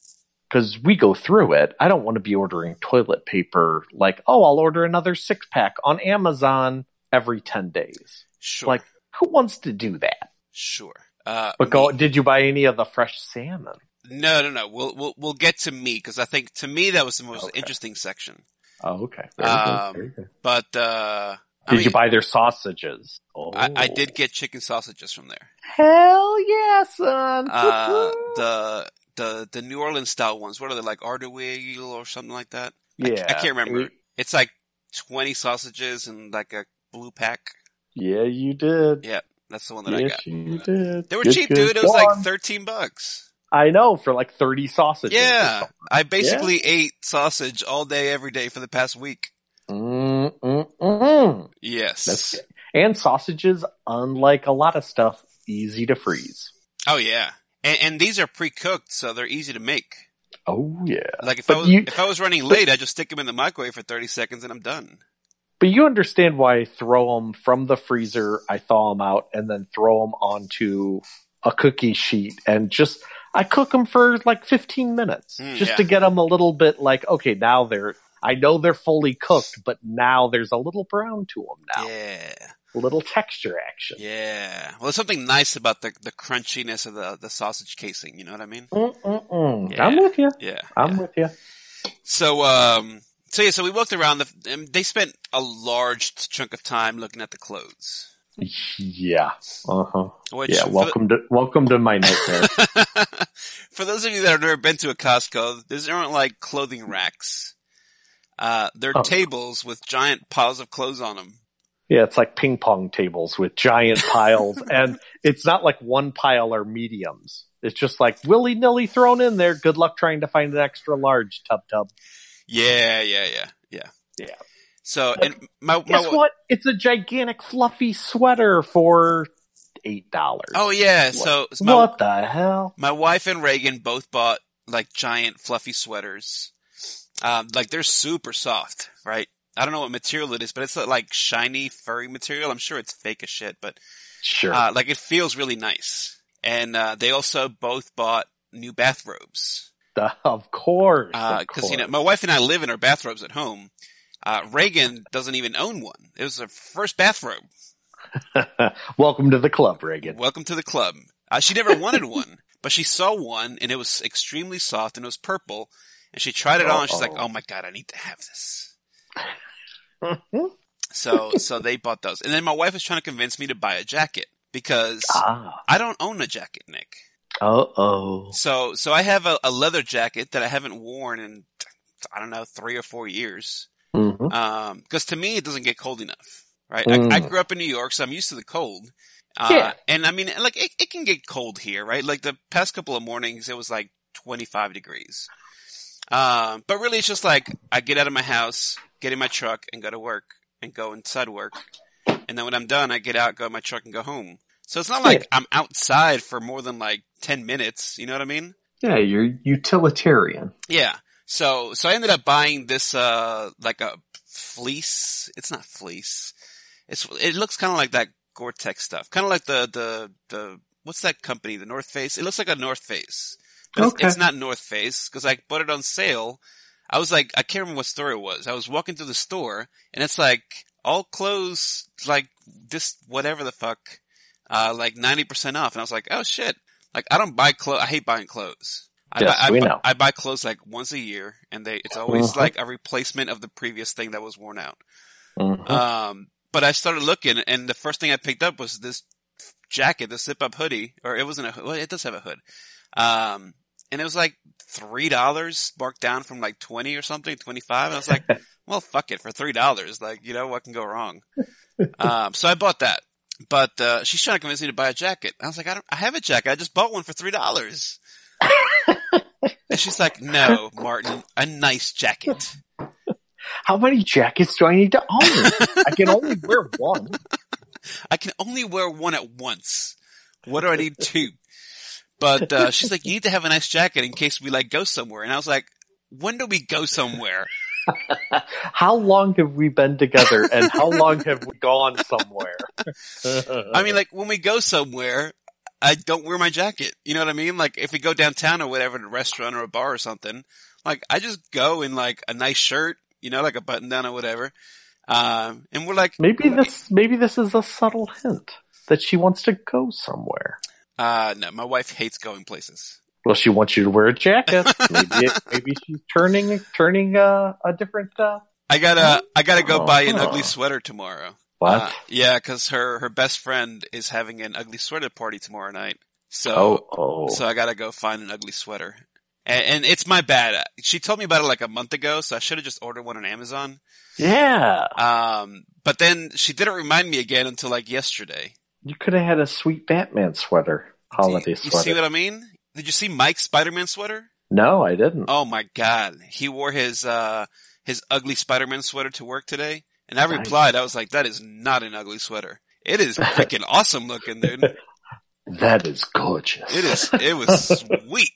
because we go through it. I don't want to be ordering toilet paper like, oh, I'll order another six pack on Amazon every ten days. Sure. Like, who wants to do that? Sure. Uh, But go, meat. did you buy any of the fresh salmon? No, no, no. We'll we'll we'll get to meat because I think to me that was the most Okay. interesting section. Oh, okay. Very Um, good. Very good. But uh, I Did mean, you buy their sausages? Oh. I, I did get chicken sausages from there. Hell yeah, son. Uh, the the the New Orleans style ones. What are they, like Ardouille or something like that? I, yeah. I can't remember. It- It's like twenty sausages and like a blue pack. yeah, you did. Yeah, that's the one that I Yes, got. you did. They were Good, cheap, good. dude. It was Go like on. thirteen bucks. I know, for like thirty sausages. or Yeah, something. I basically ate sausage all day, every day for the past week. Mm, mm, mm. Yes. That's good. And sausages, unlike a lot of stuff, easy to freeze. Oh yeah, and, and these are pre-cooked, so they're easy to make. Oh yeah. Like if But I was you- if I was running late, I just stick them in the microwave for thirty seconds and I'm done. But you understand why I throw them from the freezer, I thaw them out, and then throw them onto a cookie sheet and just, I cook them for like fifteen minutes. Mm, just yeah. to get them a little bit like, okay, now they're, I know they're fully cooked, but now there's a little brown to them now. Yeah, A little texture action. yeah. Well, there's something nice about the the crunchiness of the the sausage casing. You know what I mean? Mm-mm-mm. Yeah. I'm with you. Yeah. I'm yeah. with you. So, um, so yeah, so we walked around. The, and they spent a large chunk of time looking at the clothes. Yeah. Uh-huh. Which Yeah, for the- welcome to, welcome to my nightmare. For those of you that have never been to a Costco, these aren't like clothing racks. Uh, they're Oh. tables with giant piles of clothes on them. Yeah, it's like ping pong tables with giant piles, and it's not like one pile are mediums. It's just like willy nilly thrown in there. Good luck trying to find an extra large tub tub. Yeah, yeah, yeah, yeah. Yeah. So, and my, my, Guess what? It's a gigantic fluffy sweater for eight dollars. oh yeah, so, so my, What the hell? my wife and Reagan both bought like giant fluffy sweaters. Um, like they're super soft, right? I don't know what material it is, but it's like shiny, furry material. I'm sure it's fake as shit, but Sure. uh, like it feels really nice. And uh, they also both bought new bathrobes. of course. Uh, of cause you know, course. my wife and I live in our bathrobes at home. Uh, Reagan doesn't even own one. It was her first bathrobe. Welcome to the club, Reagan. Welcome to the club. Uh, she never wanted one, but she saw one and it was extremely soft and it was purple. And she tried it on and she's like, Uh-oh. oh my God, I need to have this. So, so they bought those. And then my wife was trying to convince me to buy a jacket because ah. I don't own a jacket, Nick. Uh-oh. So, so I have a, a leather jacket that I haven't worn in, I don't know, three or four years. Mm-hmm. Um, cause to me, it doesn't get cold enough, right? Mm. I, I grew up in New York, so I'm used to the cold. Uh, Yeah. and I mean, like, it, it can get cold here, right? Like the past couple of mornings, it was like twenty-five degrees. Um, but really it's just like, I get out of my house, get in my truck and go to work and go inside work. And then when I'm done, I get out, go in my truck and go home. So it's not like Yeah. I'm outside for more than like ten minutes. You know what I mean? Yeah, you're utilitarian. Yeah. So, so I ended up buying this, uh, like a fleece. It's not fleece. It's, it looks kind of like that Gore-Tex stuff. Kind of like the, the, the, what's that company? The North Face? It looks like a North Face. But Okay. it's, it's not North Face because I bought it on sale. I was like, I can't remember what store it was. I was walking through the store and it's like all clothes, like this, whatever the fuck, uh, like ninety percent off. And I was like, oh shit. Like I don't buy clothes. I hate buying clothes. I, Yes, buy, I, we bu- know. I buy clothes like once a year and they, it's always Mhm. like a replacement of the previous thing that was worn out. Mhm. Um, but I started looking and the first thing I picked up was this jacket, the zip up hoodie, or it wasn't a hood. Well, it does have a hood. Um, and it was like three dollars marked down from like twenty or something, twenty-five. And I was like, well, fuck it for three dollars. Like, you know, what can go wrong? Um, so I bought that, but, uh, she's trying to convince me to buy a jacket. I was like, I don't, I have a jacket. I just bought one for three dollars. And she's like, no, Martin, a nice jacket. How many jackets do I need to own? I can only wear one. I can only wear one at once. What do I need two? But, uh, she's like, you need to have a nice jacket in case we like go somewhere. And I was like, when do we go somewhere? How long have we been together and how long have we gone somewhere? I mean, like when we go somewhere, I don't wear my jacket. You know what I mean? Like, if we go downtown or whatever, to a restaurant or a bar or something, like, I just go in like a nice shirt, you know, like a button down or whatever. Um, and we're like, maybe this, maybe this is a subtle hint that she wants to go somewhere. Uh, no, my wife hates going places. Well, she wants you to wear a jacket. Maybe, it, maybe she's turning, turning uh, a different. Uh... I gotta, I gotta go oh, buy an huh. ugly sweater tomorrow. What? Uh, yeah, cause her, her best friend is having an ugly sweater party tomorrow night. So, oh, oh. so I gotta go find an ugly sweater. And, and it's my bad. She told me about it like a month ago, so I should have just ordered one on Amazon. Yeah. Um, but then she didn't remind me again until like yesterday. You could have had a sweet Batman sweater, holiday you, sweater. You see what I mean? Did you see Mike's Spider-Man sweater? No, I didn't. Oh my god. He wore his, uh, his ugly Spider-Man sweater to work today. And I replied, I was like, that is not an ugly sweater. It is freaking awesome looking, dude. That is gorgeous. It is, it was sweet.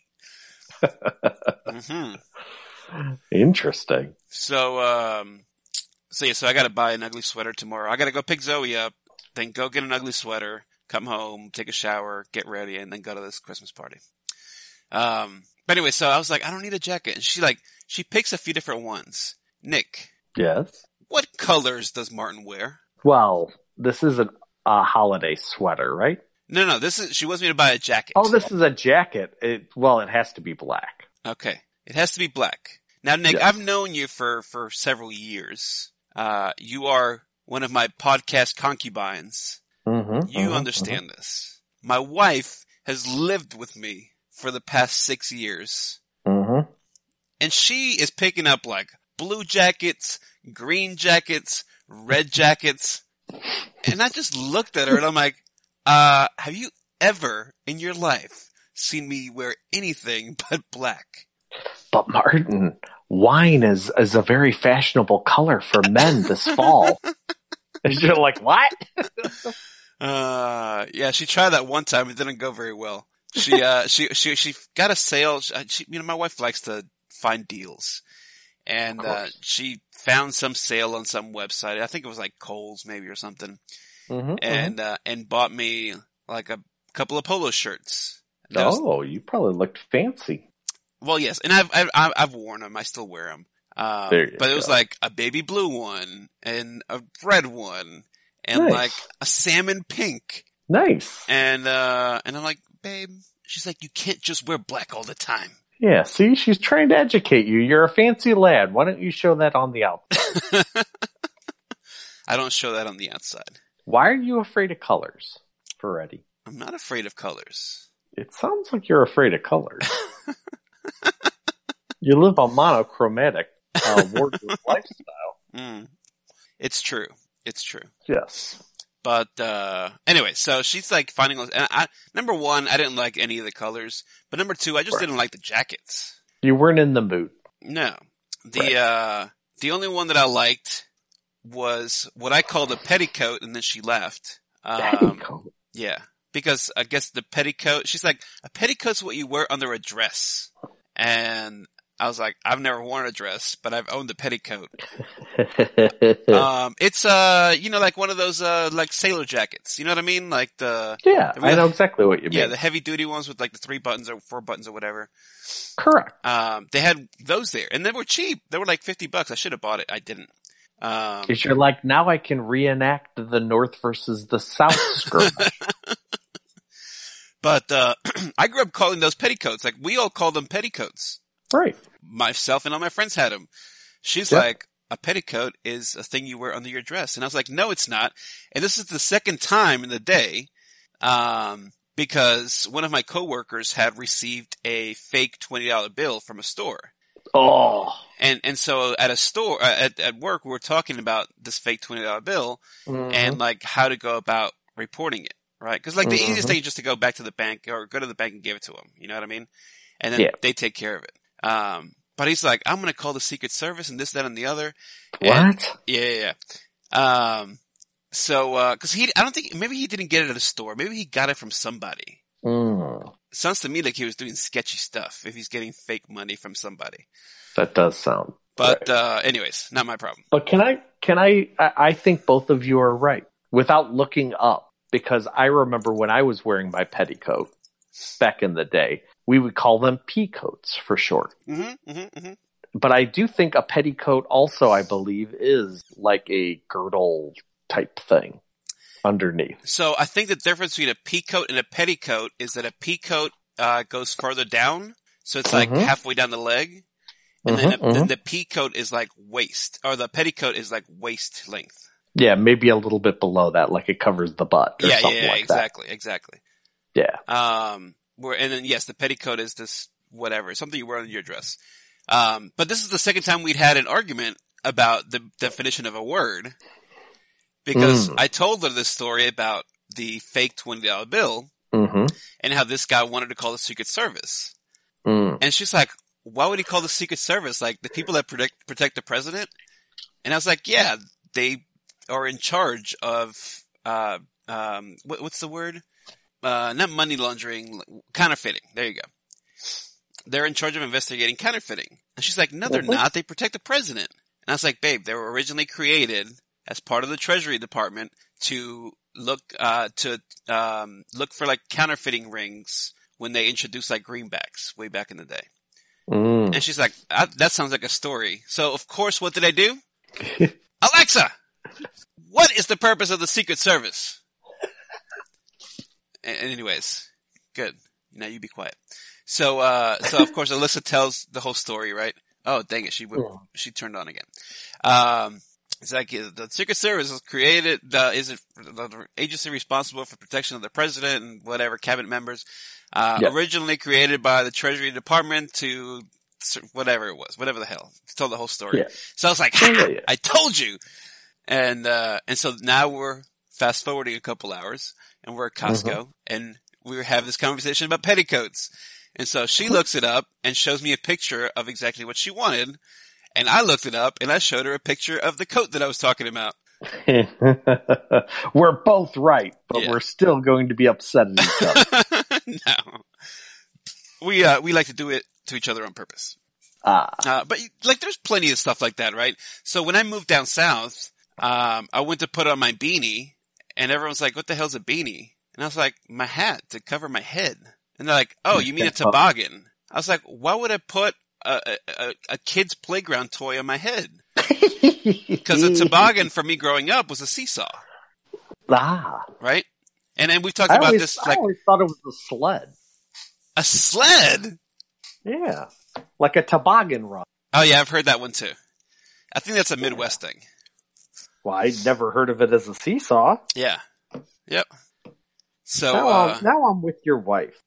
Mm-hmm. Interesting. So, um, so yeah, so I gotta buy an ugly sweater tomorrow. I gotta go pick Zoe up, then go get an ugly sweater, come home, take a shower, get ready, and then go to this Christmas party. Um, but anyway, so I was like, I don't need a jacket. And she like, she picks a few different ones. Nick. Yes? What colors does Martin wear? Well, this is a, a holiday sweater, right? No, no, this is, she wants me to buy a jacket. Oh, this is a jacket. It, well, it has to be black. Okay. It has to be black. Now, Nick, Yes. I've known you for, for several years. Uh, you are one of my podcast concubines. Mm-hmm, You mm-hmm, understand this. My wife has lived with me for the past six years. Mm-hmm. And she is picking up like blue jackets, green jackets, red jackets. And I just looked at her and I'm like, uh, have you ever in your life seen me wear anything but black? But Martin, wine is, is a very fashionable color for men this fall. And you're like, what? Uh, yeah, she tried that one time. It didn't go very well. She, uh, she, she, she got a sale. She, you know, my wife likes to find deals. And, uh, she found some sale on some website. I think it was like Kohl's maybe or something. Mm-hmm, And, mm-hmm. uh, and bought me like a couple of polo shirts. And that was- Oh, you probably looked fancy. well, yes. And I've, I've, I've worn them. I still wear them. Um, There you but it was go. like a baby blue one and a red one and Nice. like a salmon pink. Nice. And, uh, and I'm like, babe, she's like, you can't just wear black all the time. Yeah, see, she's trying to educate you. You're a fancy lad. Why don't you show that on the outside? I don't show that on the outside. Why are you afraid of colors, Ferretti? I'm not afraid of colors. It sounds like you're afraid of colors. You live a monochromatic uh, wardrobe lifestyle. Mm. It's true. It's true. Yes. But, uh, anyway, so she's like finding, and I, number one, I didn't like any of the colors, but number two, I just Right. didn't like the jackets. You weren't in the mood. No. The, Right. uh, the only one that I liked was what I called a petticoat, and then she left. Um, Petticoat. yeah. Because I guess the petticoat, she's like, a petticoat's what you wear under a dress. And I was like, I've never worn a dress, but I've owned a petticoat. Um, it's, uh, you know, like one of those, uh, like sailor jackets. You know what I mean? Like the, yeah, the real- I know exactly what you mean. yeah, the heavy duty ones with like the three buttons or four buttons or whatever. Correct. Um, they had those there and they were cheap. They were like fifty bucks. I should have bought it. I didn't. Um, Because you're like, now I can reenact the North versus the South skirmish. but, uh, I grew up calling those petticoats. Like we all called them petticoats. Right. Myself and all my friends had them. She's Yep. like, a petticoat is a thing you wear under your dress. And I was like, no, it's not. And this is the second time in the day, um, because one of my coworkers had received a fake twenty dollar bill from a store. Oh. And, and so at a store, uh, at, at work, we were talking about this fake twenty dollar bill Mhm. and like how to go about reporting it, right? Cause like the Mhm. easiest thing is just to go back to the bank or go to the bank and give it to them. You know what I mean? And then Yeah. they take care of it. Um, but he's like, I'm going to call the Secret Service and this, that, and the other. What? And, yeah, yeah, yeah. Um, so, uh, cause he, I don't think, maybe he didn't get it at a store. Maybe he got it from somebody. Mm. Sounds to me like he was doing sketchy stuff if he's getting fake money from somebody. That does sound. But, right. uh, anyways, not my problem. But can I, can I, I I think both of you are right. Without looking up, because I remember when I was wearing my petticoat back in the day, we would call them peacoats for short. Mm-hmm, mm-hmm, mm-hmm. But I do think a petticoat also, I believe, is like a girdle type thing underneath. So I think the difference between a peacoat and a petticoat is that a peacoat uh, goes further down, so it's like mm-hmm. halfway down the leg, and mm-hmm, then, a, mm-hmm. then the peacoat is like waist, or the petticoat is like waist length. Yeah, maybe a little bit below that, like it covers the butt or yeah, something yeah, like exactly, exactly. that. Yeah. Um, where and then yes, the petticoat is this whatever, something you wear on your dress. Um, but this is the second time we'd had an argument about the definition of a word, because Mm. I told her this story about the fake twenty dollar bill Mm-hmm. and how this guy wanted to call the Secret Service. Mm. And she's like, why would he call the Secret Service? Like the people that protect, protect the president? And I was like, yeah, they are in charge of, uh, um, what, what's the word? Uh, not money laundering, counterfeiting. There you go. They're in charge of investigating counterfeiting. And she's like, no, they're What? not. They protect the president. And I was like, babe, they were originally created as part of the Treasury Department to look, uh, to, um, look for like counterfeiting rings when they introduced like greenbacks way back in the day. Mm. And she's like, I, that sounds like a story. So of course, what did I do? Alexa, what is the purpose of the Secret Service? And anyways, good. Now you be quiet. So, uh, so of course Alyssa tells the whole story, right? Oh, dang it. She, would, Yeah. she turned on again. Um, it's like uh, the Secret Service was created, uh, is it the agency responsible for protection of the president and whatever cabinet members, uh, Yeah. originally created by the Treasury Department to whatever it was, whatever the hell. Told the whole story. Yeah. So I was like, Yeah, ha, yeah, yeah. I told you. And, uh, and so now we're fast forwarding a couple hours and we're at Costco Mm-hmm. and we have this conversation about petticoats. And so she looks it up and shows me a picture of exactly what she wanted. And I looked it up and I showed her a picture of the coat that I was talking about. We're both right, but Yeah. we're still going to be upset at each other. No. We, uh, we like to do it to each other on purpose. Ah. Uh, but like there's plenty of stuff like that, right? So when I moved down south, um, I went to put on my beanie and everyone's like, what the hell's a beanie? And I was like, my hat to cover my head. And they're like, oh, you mean a toboggan? I was like, why would I put a, a, a kid's playground toy on my head? Because a toboggan for me growing up was a seesaw, Ah. right? And then we've talked I about always, this I like always thought it was a sled. a sled. Yeah. Like a toboggan run. Oh yeah, I've heard that one too. I think that's a Midwest thing. Well, I'd never heard of it as a seesaw. Yeah. Yep. So, now, uh, I'm, now I'm with your wife.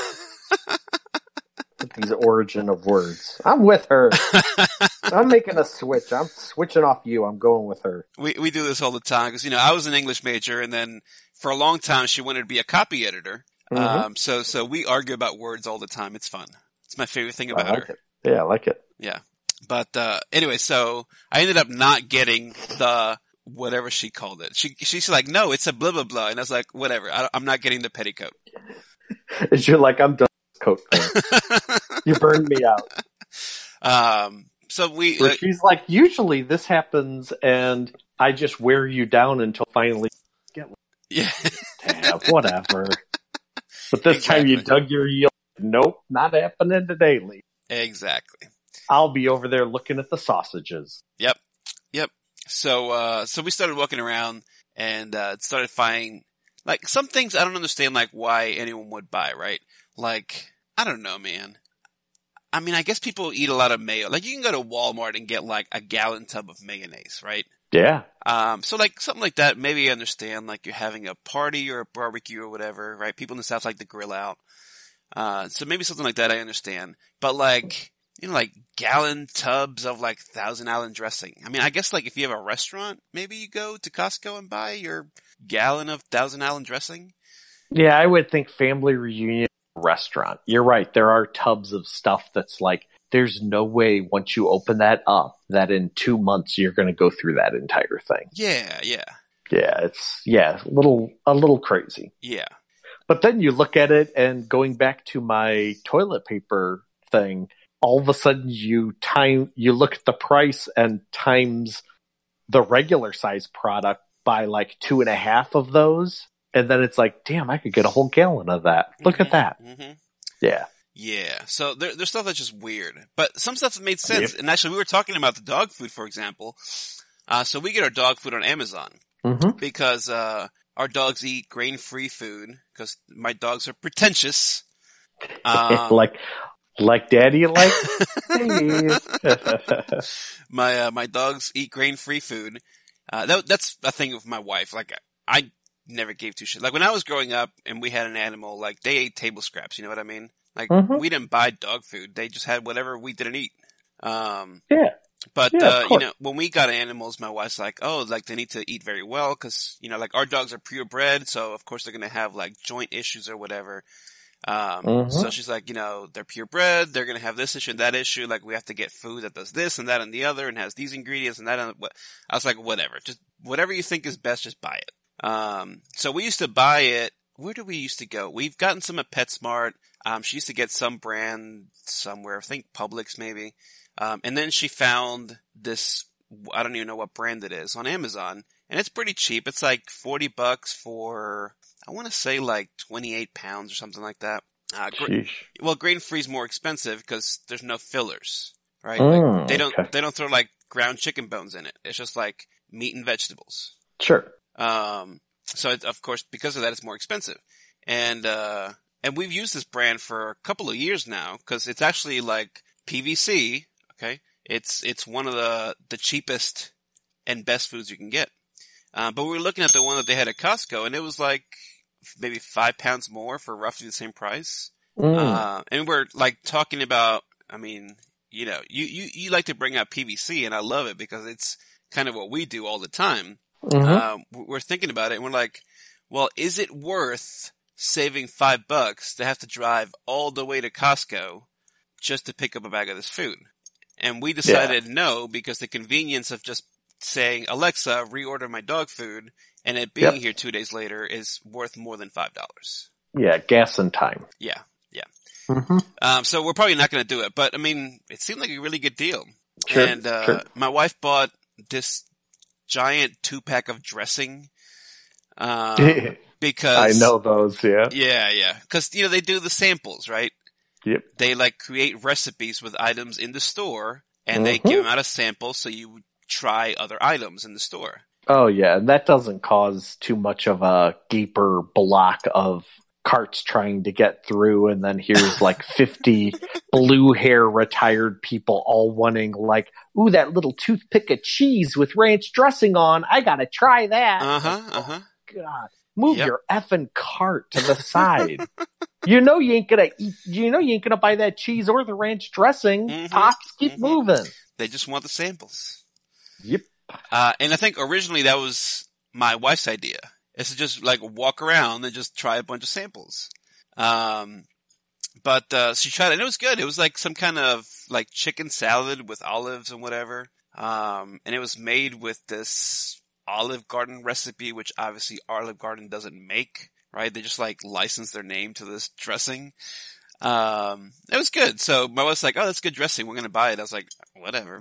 With these origin of words. I'm with her. I'm making a switch. I'm switching off you. I'm going with her. we, we do this all the time because, you know, I was an English major and then for a long time she wanted to be a copy editor. Mhm. Um, so, so we argue about words all the time. It's fun. It's my favorite thing I about like her. it. Yeah, I like it. Yeah. But, uh, anyway, so I ended up not getting the, whatever she called it. She, she's like, no, it's a blah, blah, blah. And I was like, whatever. I, I'm not getting the petticoat. As you're like, I'm done with this coat thing. You burned me out. um, so we, Where like, she's like, usually this happens and I just wear you down until finally get yeah. yeah, whatever. But this time you Exactly. dug your heel. Nope, not happening today, Lee. Exactly. I'll be over there looking at the sausages. Yep. Yep. So, uh, so we started walking around and, uh, started finding, like, some things I don't understand, like, why anyone would buy, right? Like, I don't know, man. I mean, I guess people eat a lot of mayo. Like, you can go to Walmart and get, like, a gallon tub of mayonnaise, right? Yeah. Um, so, like, something like that, maybe I understand, like, you're having a party or a barbecue or whatever, right? People in the South like to grill out. Uh, so maybe something like that I understand. But, like, you know, like gallon tubs of like Thousand Island dressing. I mean, I guess like if you have a restaurant, maybe you go to Costco and buy your gallon of Thousand Island dressing. Yeah, I would think family reunion restaurant. You're right. There are tubs of stuff that's like, there's no way once you open that up that in two months you're going to go through that entire thing. Yeah, yeah, Yeah, it's, yeah, a little, a little crazy. yeah. But then you look at it and going back to my toilet paper thing, all of a sudden you time, you look at the price and times the regular size product by like two and a half of those. and then it's like, damn, I could get a whole gallon of that. Look mm-hmm, at that. Mm-hmm. Yeah. Yeah. So there, there's stuff that's just weird, but some stuff that made sense. Yep. And actually, we were talking about the dog food, for example. Uh, so we get our dog food on Amazon Mm-hmm. because, uh, our dogs eat grain-free food because my dogs are pretentious. Um, like, like daddy like please. my, uh, my dogs eat grain-free food. Uh, that, that's a thing with my wife. Like, I never gave two shit. Like, when I was growing up and we had an animal, like, they ate table scraps, you know what I mean? Like, Mhm. we didn't buy dog food. They just had whatever we didn't eat. Um, Yeah. but, Yeah, of uh, you course. know, when we got animals, my wife's like, oh, like, they need to eat very well, cause, you know, like, our dogs are purebred, so of course they're gonna have, like, joint issues or whatever. Um, Mhm. so she's like, you know, they're purebred, they're gonna have this issue and that issue, like, we have to get food that does this and that and the other and has these ingredients and that and what. I was like, whatever, just, whatever you think is best, just buy it. Um, so we used to buy it, where do we used to go? We've gotten some at PetSmart. Um, she used to get some brand somewhere, I think Publix maybe. Um, and then she found this, I don't even know what brand it is, on Amazon. And it's pretty cheap. It's like forty bucks for, I want to say like twenty-eight pounds or something like that. Uh, gra- Sheesh. well, grain-free is more expensive because there's no fillers, right? Mm, like they don't, okay. they don't throw like ground chicken bones in it. It's just like meat and vegetables. Sure. Um, so it, of course, because of that, it's more expensive. And, uh, and we've used this brand for a couple of years now because it's actually like P V C. Okay. It's, it's one of the, the cheapest and best foods you can get. Uh, but we were looking at the one that they had at Costco and it was like maybe five pounds more for roughly the same price. Mm. Uh, and we're like talking about, I mean, you know, you, you, you like to bring out P V C and I love it because it's kind of what we do all the time. Mhm. Um, we're thinking about it and we're like, well, is it worth saving five bucks to have to drive all the way to Costco just to pick up a bag of this food? And we decided no, because the convenience of just saying, Alexa, reorder my dog food, and it being Yep. here two days later is worth more than five dollars. Yeah, gas and time. Yeah, yeah. Mm-hmm. Um, so we're probably not going to do it, but I mean, it seemed like a really good deal. Sure, and, uh, sure. my wife bought this giant two pack of dressing, um, because I know those, yeah. Yeah, yeah. Cause, you know, they do the samples, right? Yep. They like create recipes with items in the store and they Mhm. give them out a sample so you try other items in the store. Oh yeah, and that doesn't cause too much of a gaper block of carts trying to get through, and then here's like fifty blue hair retired people all wanting like, ooh, that little toothpick of cheese with ranch dressing on. I gotta try that. Uh huh, Like, uh huh. oh, God, move Yep. your effing cart to the side. You know you ain't gonna eat. You know you ain't gonna buy that cheese or the ranch dressing. Mhm, Pops, keep mhm. moving. They just want the samples. Yep. Uh, and I think originally that was my wife's idea. Is to just like walk around and just try a bunch of samples. Um, but, uh, she tried it and it was good. It was like some kind of like chicken salad with olives and whatever. Um, and it was made with this Olive Garden recipe, which obviously Olive Garden doesn't make, right? They just like license their name to this dressing. Um, it was good. So my wife's like, oh, that's good dressing. We're going to buy it. I was like, whatever.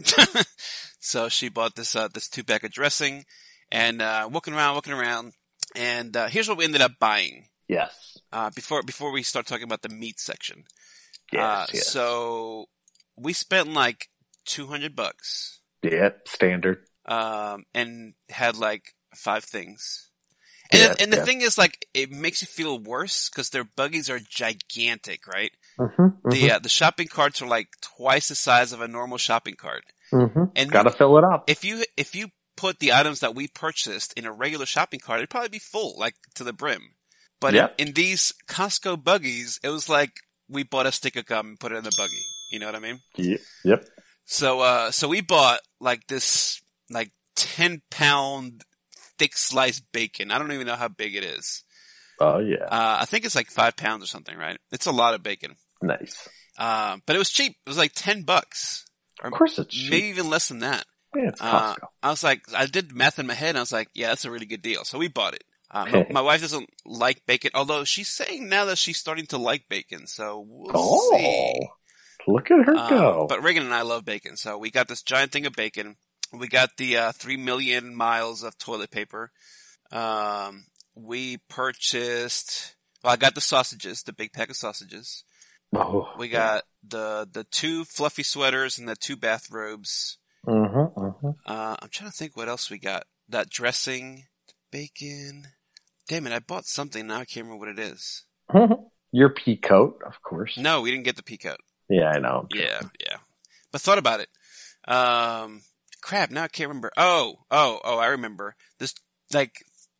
So she bought this, uh, this two pack of dressing and, uh, walking around, walking around. And, uh, here's what we ended up buying. Yes. Uh, before, before we start talking about the meat section. Yes. uh, yes. So we spent like two hundred bucks, Yep. Standard. um, and had like five things. And, Yeah, and the yeah. thing is, like, it makes you feel worse because their buggies are gigantic, right? Mm-hmm, The uh, the shopping carts are like twice the size of a normal shopping cart. mm-hmm. And Gotta fill it up. if you if you put the items that we purchased in a regular shopping cart, it'd probably be full, like to the brim. But Yep. in, in these Costco buggies, it was like we bought a stick of gum and put it in the buggy. You know what I mean? Yep. Yep. So uh, so we bought like this like ten pound thick sliced bacon. I don't even know how big it is. Oh yeah. Uh, I think it's like five pounds or something, right? It's a lot of bacon. Nice. Uh, but it was cheap. It was like ten bucks. Or Of course it's cheap. maybe even less than that. Yeah, it's Uh, Costco. I was like, I did math in my head and I was like, yeah, that's a really good deal. So we bought it. Uh, my, my wife doesn't like bacon, although she's saying now that she's starting to like bacon. So we'll oh, see. look at her Um, go. But Reagan and I love bacon. So we got this giant thing of bacon. We got the, uh, three million miles of toilet paper. Um, we purchased, well, I got the sausages, the big pack of sausages. Oh, We got the, the two fluffy sweaters and the two bathrobes. Mm-hmm, mm-hmm. Uh, I'm trying to think what else we got. That dressing, bacon. Damn it, I bought something, now I can't remember what it is. Your pea coat, of course. No, we didn't get the pea coat. Yeah, I know. Yeah, yeah. But thought about it. Um, crap, now I can't remember. Oh, oh, oh, I remember. This, like,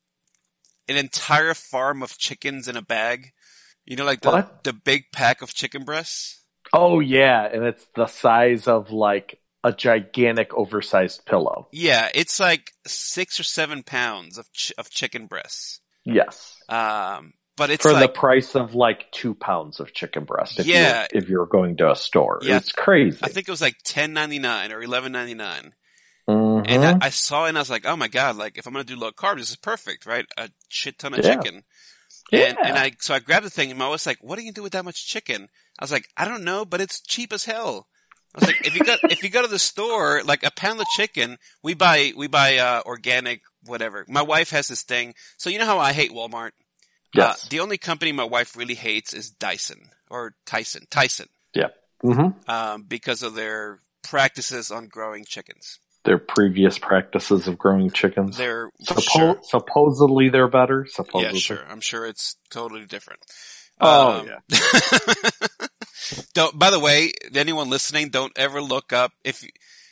an entire farm of chickens in a bag. You know, like the, What? the big pack of chicken breasts? Oh, yeah, and it's the size of, like, a gigantic oversized pillow. Yeah, it's like six or seven pounds of ch- of chicken breasts. Yes. Um, but it's For like, the price of, like, two pounds of chicken breast if, Yeah. you're, if you're going to a store. Yeah. It's crazy. I think it was like ten ninety-nine or eleven ninety-nine. Mm-hmm. And I, I saw it and I was like, oh my god, like if I'm gonna do low carb, this is perfect, right? A shit ton of Yeah. chicken. Yeah. And, and I, so I grabbed the thing and I was like, what are you gonna do with that much chicken? I was like, I don't know, but it's cheap as hell. I was like, if you go, if you go to the store, like a pound of chicken, we buy, we buy, uh, organic, whatever. My wife has this thing. So you know how I hate Walmart? Yes. Uh, the only company my wife really hates is Dyson or Tyson, Tyson, Yeah. Mm-hmm. um, because of their practices on growing chickens. Their previous practices of growing chickens. They're, Suppo- sure. Supposedly they're better. Supposedly. Yeah, sure. I'm sure it's totally different. Oh, Um, yeah. Don't, by the way, anyone listening, don't ever look up if, you,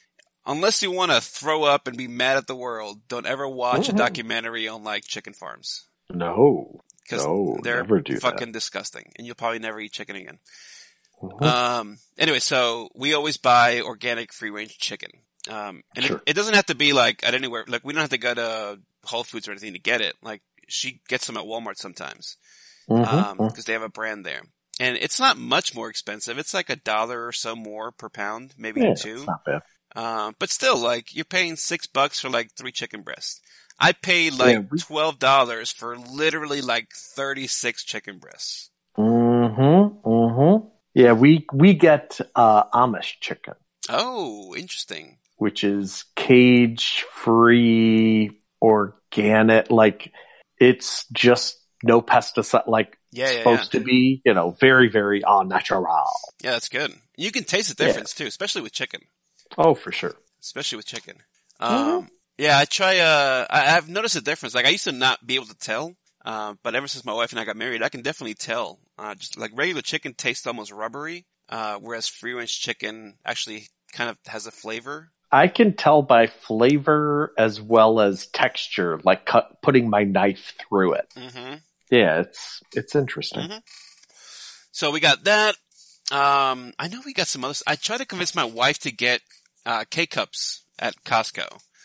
unless you want to throw up and be mad at the world, don't ever watch Mhm. a documentary on like chicken farms. No. Cause No, they're never do fucking that. disgusting and you'll probably never eat chicken again. Mhm. Um, anyway, so we always buy organic free range chicken. Um, and Sure. it, it doesn't have to be like at anywhere, like we don't have to go to Whole Foods or anything to get it. Like she gets them at Walmart sometimes. Mhm. Um, cause they have a brand there. And it's not much more expensive. It's like a dollar or so more per pound, maybe Yeah, two. it's not bad. Um, but still, like, you're paying six bucks for like three chicken breasts. I paid like Yeah, we- twelve dollars for literally like thirty-six chicken breasts. Mm-hmm. Mm-hmm. Yeah, we we get uh Amish chicken, Oh, interesting. which is cage free, organic. Like it's just no pesticide. Like Yeah, yeah, supposed to be, you know, very very all natural. Yeah, that's good. You can taste the difference too, especially with chicken. Oh, for sure. Especially with chicken. Mhm. Um, yeah, I try, uh, I, I've noticed a difference. Like I used to not be able to tell, uh, but ever since my wife and I got married, I can definitely tell. Uh, just like regular chicken tastes almost rubbery, uh, whereas free range chicken actually kind of has a flavor. I can tell by flavor as well as texture, like cut, putting my knife through it. Mm-hmm. Yeah, it's it's interesting. Mm-hmm. So we got that. Um, I know we got some others. I tried to convince my wife to get, uh, K-Cups at Costco.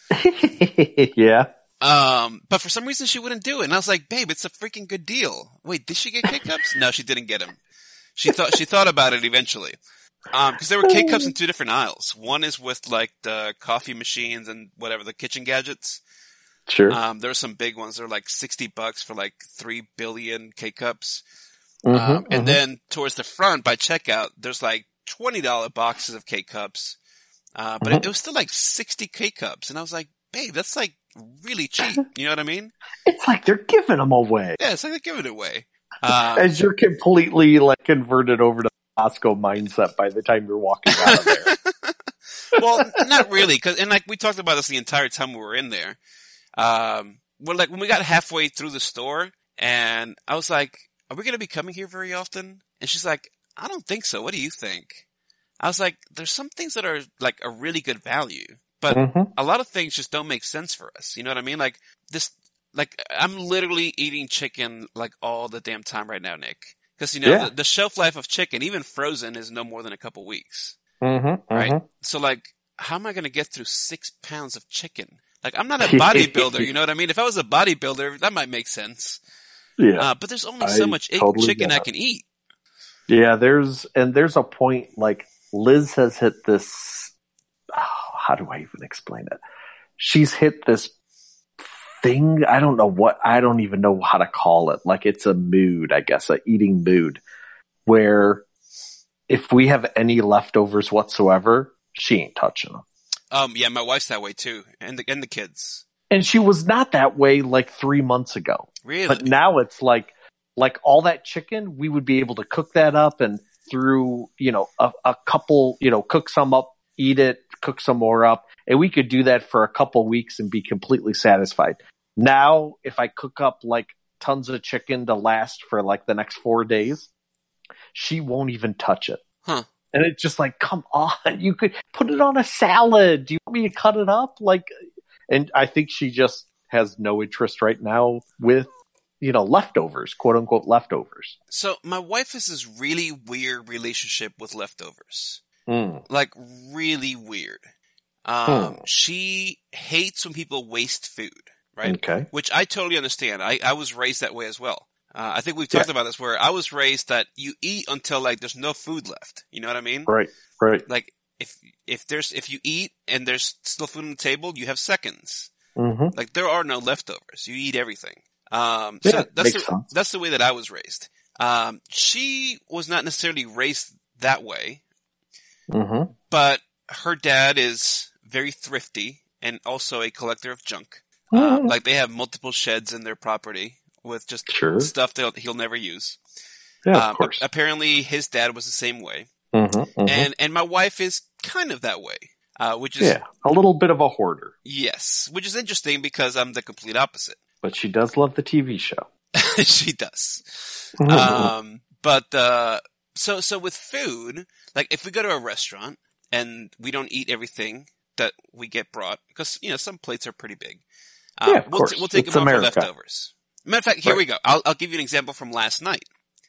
Yeah. Um, but for some reason she wouldn't do it. And I was like, babe, it's a freaking good deal. Wait, did she get K-Cups? No, she didn't get them. She thought, she thought about it eventually. Um, cause there were K-Cups in two different aisles. One is with like the coffee machines and whatever, the kitchen gadgets. Sure. Um, there were some big ones. They're like sixty bucks for like three billion K-Cups. Mhm, Um, and mhm. then towards the front by checkout, there's like twenty dollar boxes of K-Cups. Uh, but Mhm. it, it was still like sixty K-Cups. And I was like, babe, that's like really cheap. You know what I mean? It's like they're giving them away. Yeah, it's like they're giving it away. Um, As you're completely like converted over to Costco mindset by the time you're walking out of there. well, not really. Cause, and like we talked about this the entire time we were in there. Um, well, like when we got halfway through the store and I was like, are we going to be coming here very often? And she's like, I don't think so. What do you think? I was like, there's some things that are like a really good value, but Mhm. a lot of things just don't make sense for us. You know what I mean? Like this, like I'm literally eating chicken like all the damn time right now, Nick. Cause you know, Yeah. the, the shelf life of chicken, even frozen, is no more than a couple weeks. Mhm. Right? Mhm. So like, how am I going to get through six pounds of chicken? Like I'm not a bodybuilder, you know what I mean? If I was a bodybuilder, that might make sense. Yeah. Uh, but there's only so I much egg totally chicken get I it. can eat. Yeah, there's, and there's a point, like, Liz has hit this, oh, how do I even explain it? She's hit this thing, I don't know what, I don't even know how to call it. Like, it's a mood, I guess, a eating mood, where if we have any leftovers whatsoever, she ain't touching them. Um, yeah, my wife's that way too. And the, and the kids. And she was not that way like three months ago. Really? But now it's like, like all that chicken, we would be able to cook that up and through, you know, a, a couple, you know, cook some up, eat it, cook some more up. And we could do that for a couple weeks and be completely satisfied. Now, if I cook up like tons of chicken to last for like the next four days, she won't even touch it. Huh. And it's just like, come on, you could put it on a salad. Do you want me to cut it up? Like, and I think she just has no interest right now with, you know, leftovers, quote unquote leftovers. So my wife has this really weird relationship with leftovers. Mm. Like really weird. Um, Hmm. She hates when people waste food, right? Okay. Which I totally understand. I, I was raised that way as well. Uh, I think we've talked Yeah. about this where I was raised that you eat until like there's no food left. You know what I mean? Right, right. Like if, if there's, if you eat and there's still food on the table, you have seconds. Mm-hmm. Like there are no leftovers. You eat everything. Um, Yeah, so that's makes the, sense. that's the way that I was raised. Um, she was not necessarily raised that way, Mm-hmm. but her dad is very thrifty and also a collector of junk. Uh, Mhm. like they have multiple sheds in their property with just Sure. stuff that he'll never use. Yeah, Um, of course. a- apparently his dad was the same way. Mm-hmm, mm-hmm. And, and my wife is kind of that way, uh, which is, Yeah, a little bit of a hoarder. yes, which is interesting because I'm the complete opposite. But she does love the T V show. She does. Mhm. Um, but, uh, so, so with food, like if we go to a restaurant and we don't eat everything that we get brought, because, you know, some plates are pretty big. Uh, Yeah, of we'll, course. t- we'll take It's them out for America. leftovers. Matter of fact, here Right. we go. I'll, I'll give you an example from last night.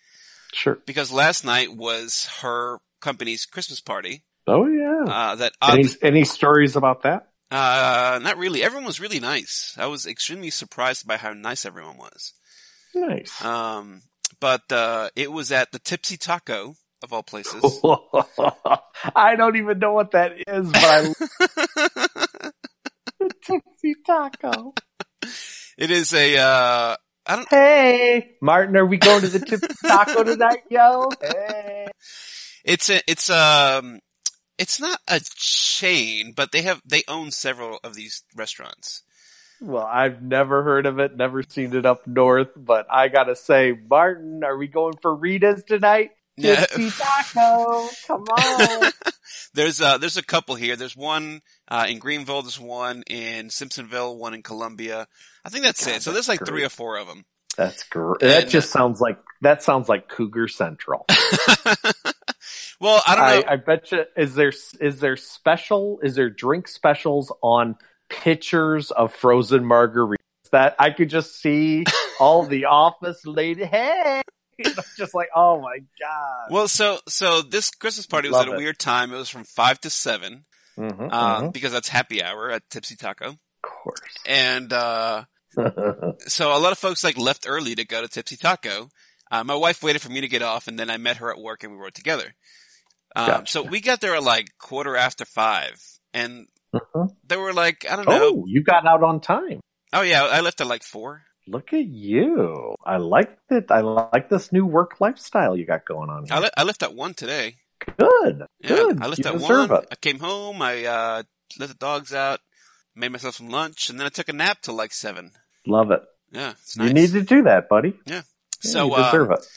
Sure. Because last night was her company's Christmas party. Oh, yeah. Uh, that any, oddly, any stories about that? uh, not really. Everyone was really nice. I was extremely surprised by how nice everyone was. Nice. Um, but, uh, it was at the Tipsy Taco, of all places. I don't even know what that is, but I love the Tipsy Taco. It is a, uh, I don't, Hey, Martin, are we going to the Tipsy Taco tonight, yo? Hey. it's a, it's, um, it's not a chain, but they have, they own several of these restaurants. Well, I've never heard of it, never seen it up north, but I gotta say, Martin, are we going for Rita's tonight? Yeah. Tipsy Taco, come on. There's uh there's a couple here. There's one uh in Greenville, there's one in Simpsonville, one in Columbia. I think that's God, it. So there's like that's three great. or four of them. That's great. And, That just sounds like, that sounds like Cougar Central. Well, I don't know. I, I bet you, is there, is there special, is there drink specials on pitchers of frozen margaritas that I could just see all the office lady, hey, just like, oh my God. Well, so so this Christmas party was Love at a it. weird time. It was from five to seven, Mm-hmm, um, mm-hmm. because that's happy hour at Tipsy Taco. Of course. And uh so a lot of folks like left early to go to Tipsy Taco. Uh, my wife waited for me to get off, and then I met her at work, and we were together. Um, Gotcha. So we got there at like quarter after five, and Mhm. they were like, I don't know. Oh, you got out on time. Oh yeah, I left at like four. Look at you. I like it. I like this new work lifestyle you got going on I, here. le- I left at one today. Good. Yeah, Good. I left you at deserve one. it. I came home. I uh let the dogs out, made myself some lunch, and then I took a nap till like seven. Love it. Yeah, it's nice. You need to do that, buddy. Yeah. Yeah, So you uh, deserve it.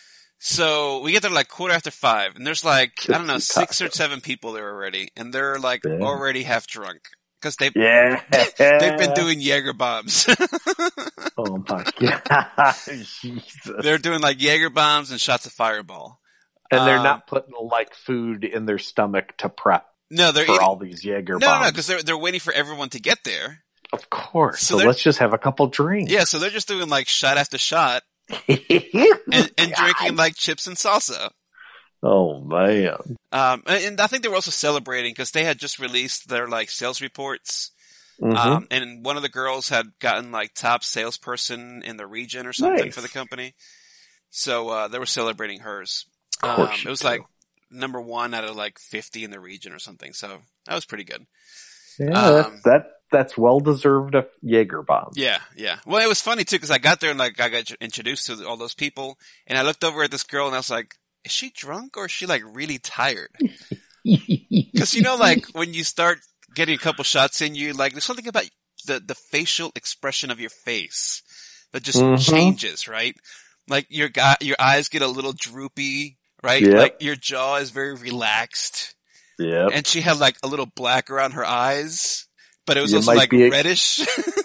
so we get there like quarter after five, and there's like I don't know Tipsy six or Taco. seven people there already, and they're like Yeah. already half drunk because they Yeah. they've been doing Jaeger bombs. Oh my God. Jesus. They're doing like Jaeger bombs and shots of Fireball. And they're um, not putting like food in their stomach to prep No, they're for eating. all these Jaeger No, no, no, bombs. because they're they're waiting for everyone to get there. Of course. So So, they're- let's just have a couple drinks. Yeah, so they're just doing like shot after shot and, and drinking like chips and salsa. Oh man. Um, and, and I think they were also celebrating because they had just released their like sales reports. Mhm. Um, and one of the girls had gotten like top salesperson in the region or something Nice. for the company. So, uh, they were celebrating hers. Of course Um, you it was do. like number one out of like fifty in the region or something. So that was pretty good. Yeah, um, that, that that's well deserved a Jaeger bomb. Yeah, yeah. Well, it was funny too because I got there and like I got introduced to all those people, and I looked over at this girl and I was like, "Is she drunk or is she like really tired?" Because you know, like when you start getting a couple shots in you, like there's something about the, the facial expression of your face that just Mhm. changes, right? Like your guy, your eyes get a little droopy, right? Yep. Like your jaw is very relaxed. Yep. And she had like a little black around her eyes, but it was You also might like be- reddish.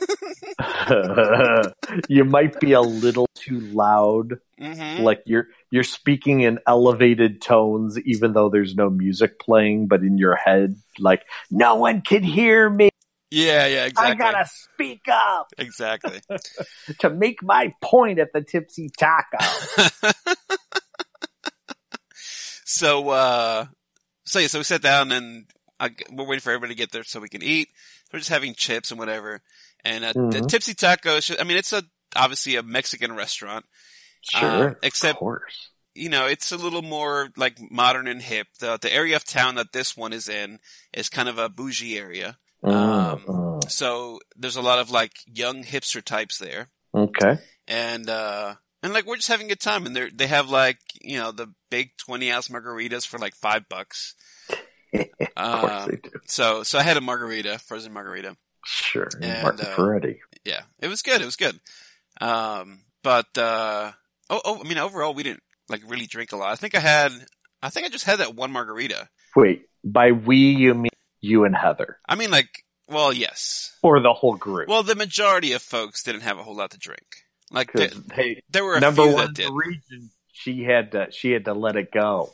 You might be a little too loud. hmm Like you're you're speaking in elevated tones, even though there's no music playing. But in your head, like no one can hear me. Yeah, yeah, exactly. I gotta speak up Exactly. to make my point at the Tipsy Taco. so, uh, so yeah, so we sat down and I, we're waiting for everybody to get there so we can eat. We're just having chips and whatever. And uh, the Mhm. Tipsy Taco, I mean, it's a obviously a Mexican restaurant. Sure, Um, except, of course. you know, it's a little more like modern and hip. The the area of town that this one is in is kind of a bougie area. Um, Mm, so there's a lot of like young hipster types there. mm. Okay. And, uh, and like we're just having a good time and they they have like, you know, the big twenty ounce margaritas for like five bucks. Of course Um, they do. so, so I had a margarita, frozen margarita. Sure. and, Martin uh, Ferretti. Yeah, it was good. It was good. Um, but, uh, oh, oh, I mean, overall we didn't like really drink a lot. I think I had, I think I just had that one margarita. Wait, by we you mean you and Heather, I mean, like, well, yes. or the whole group? Well, the majority of folks didn't have a whole lot to drink. Like, there, 'Cause, hey, there were a number few one that did. in the region, she had to she had to let it go.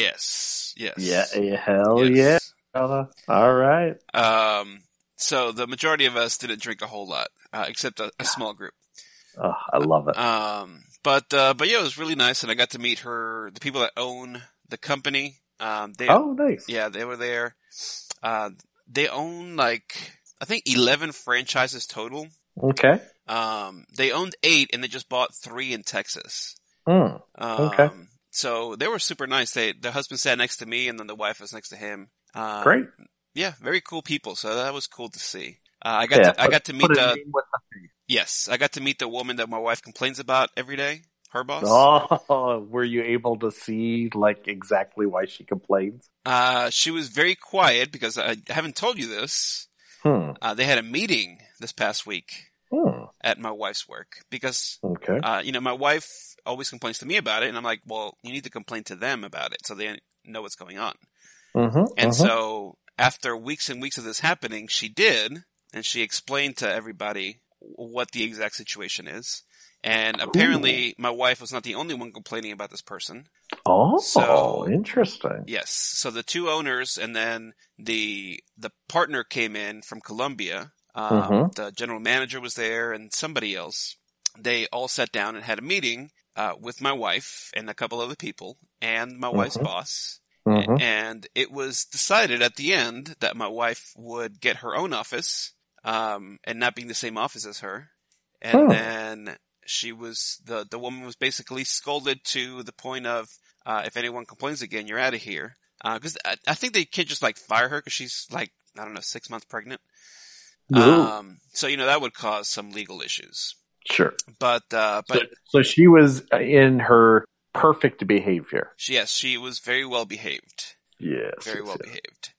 Yes, yes. Yeah, yeah, hell Yes. yeah. Uh, all right. Um, so the majority of us didn't drink a whole lot, uh, except a, a small group. Oh, I love it. Um, but, uh, but yeah, it was really nice and I got to meet her, the people that own the company. Um, they, Oh, nice. yeah, they were there. Uh, they own like, I think eleven franchises total. Okay. Um, they owned eight and they just bought three in Texas. Mm, Um, Okay. so they were super nice. They, the husband sat next to me and then the wife was next to him. Um, great. Yeah, very cool people. So that was cool to see. Uh, I got Yeah, to, I put- got to meet put a the, name with the face. yes, I got to meet the woman that my wife complains about every day. Her boss. Oh, were you able to see like exactly why she complains? Uh, she was very quiet because I haven't told you this. Hmm. Uh, they had a meeting this past week Hmm. at my wife's work because, Okay. uh, you know, my wife always complains to me about it and I'm like, well, you need to complain to them about it so they know what's going on. Mm-hmm. And mm-hmm. so after weeks and weeks of this happening, she did, and she explained to everybody what the exact situation is. And apparently my wife was not the only one complaining about this person. Oh, So- interesting. Yes. So the two owners and then the, the partner came in from Colombia. Um, Mhm. the general manager was there and somebody else. They all sat down and had a meeting, uh, with my wife and a couple other people and my wife's Mhm. boss. Mhm. And it was decided at the end that my wife would get her own office, um, and not be in the same office as her. And Hmm. then she was, the, the woman was basically scolded to the point of, uh, if anyone complains again, you're out of here. Uh, cause I, I think they can't just like fire her cause she's like, I don't know, six months pregnant. Ooh. Um, so, you know, that would cause some legal issues. Sure. But, uh, but so, so she was in her perfect behavior. she, yes, she was very well behaved. Yes. Very yes, well yes. behaved.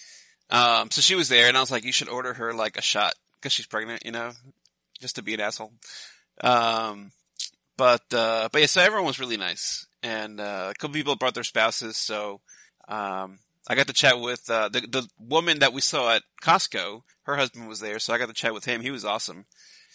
Um, so she was there and I was like, you should order her like a shot because she's pregnant, you know, just to be an asshole. Um, but, uh, but yeah, so everyone was really nice and, uh, a couple people brought their spouses. So, um, I got to chat with, uh, the, the woman that we saw at Costco. Her husband was there. So I got to chat with him. He was awesome.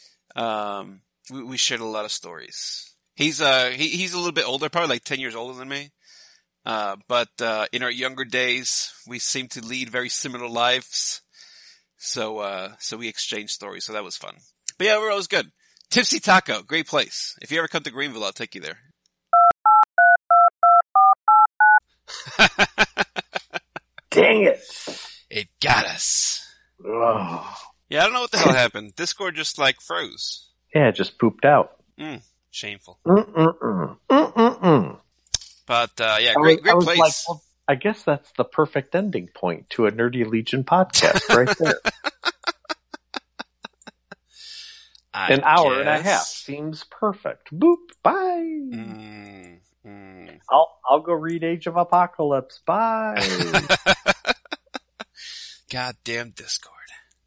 Um, we, we shared a lot of stories. He's, uh, he, he's a little bit older, probably like ten years older than me. Uh, but, uh, in our younger days, we seem to lead very similar lives. So, uh, so we exchanged stories. So that was fun. But yeah, overall it was good. Tipsy Taco, great place. If you ever come to Greenville, I'll take you there. Dang it. It got us. Oh. Yeah, I don't know what the hell happened. Discord just like froze. Yeah, it just pooped out. Mm, shameful. Mm-mm-mm. Mm-mm-mm. But, uh, yeah, I great, was- great I was place. like, well, I guess that's the perfect ending point to a Nerdy Legion podcast right there. I An hour and a guess. half seems perfect. Boop. Bye. Mm, mm. I'll I'll go read Age of Apocalypse. Bye. Goddamn Discord.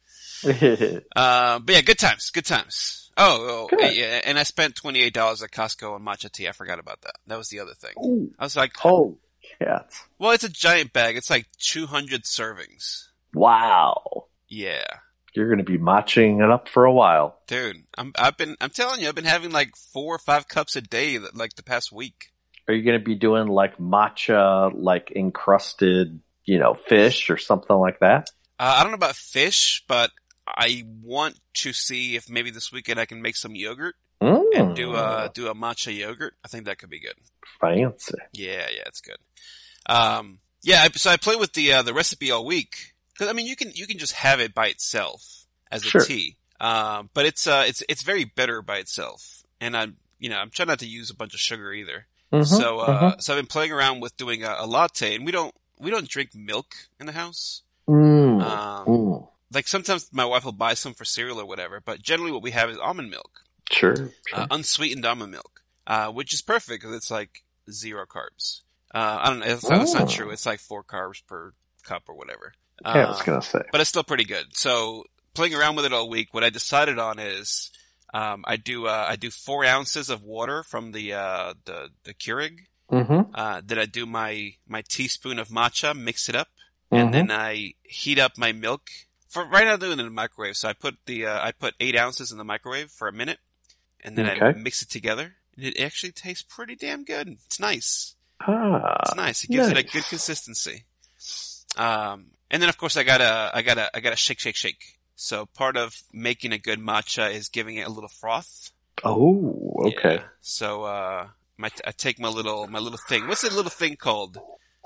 uh, but yeah, good times, good times. Oh, oh Good. yeah, and I spent twenty-eight dollars at Costco on matcha tea. I forgot about that. That was the other thing. Ooh. I was like, Oh, cats. well, it's a giant bag. It's like two hundred servings. Wow. Yeah. You're going to be matching it up for a while. Dude, I'm, I've been, I'm telling you, I've been having like four or five cups a day, like the past week. Are you going to be doing like matcha, like encrusted, you know, fish or something like that? Uh, I don't know about fish, but I want to see if maybe this weekend I can make some yogurt Mm. and do a, do a matcha yogurt. I think that could be good. Fancy. Yeah, yeah, it's good. Um, yeah, I, so I play with the, uh, the recipe all week. Cause I mean, you can, you can just have it by itself as a Sure. tea. Um, but it's, uh, it's, it's very bitter by itself. And I'm, you know, I'm trying not to use a bunch of sugar either. Mm-hmm, So, uh, mm-hmm. so I've been playing around with doing a, a latte, and we don't, we don't drink milk in the house. Mm. Um, Mm. like sometimes my wife will buy some for cereal or whatever, but generally what we have is almond milk, Sure. sure. uh, unsweetened almond milk, uh, which is perfect because it's like zero carbs. Uh, I don't know, that's, that's Oh. not true. It's like four carbs per cup or whatever. Yeah, I was Um, going to say. but it's still pretty good. So playing around with it all week, what I decided on is, um, I do, uh, I do four ounces of water from the, uh, the, the Keurig. Mm-hmm. Uh, then I do my, my teaspoon of matcha, mix it up, Mm-hmm. and then I heat up my milk. For right now I'm doing it in the microwave. So I put the, uh, I put eight ounces in the microwave for a minute, and then I Okay. mix it together. And it actually tastes pretty damn good. It's nice. Ah, It's nice. It gives it a nice. good consistency. Um, and then of course I gotta, I gotta, I gotta shake, shake, shake. So part of making a good matcha is giving it a little froth. Oh, okay. Yeah. So, uh, my, I take my little, my little thing. What's the little thing called?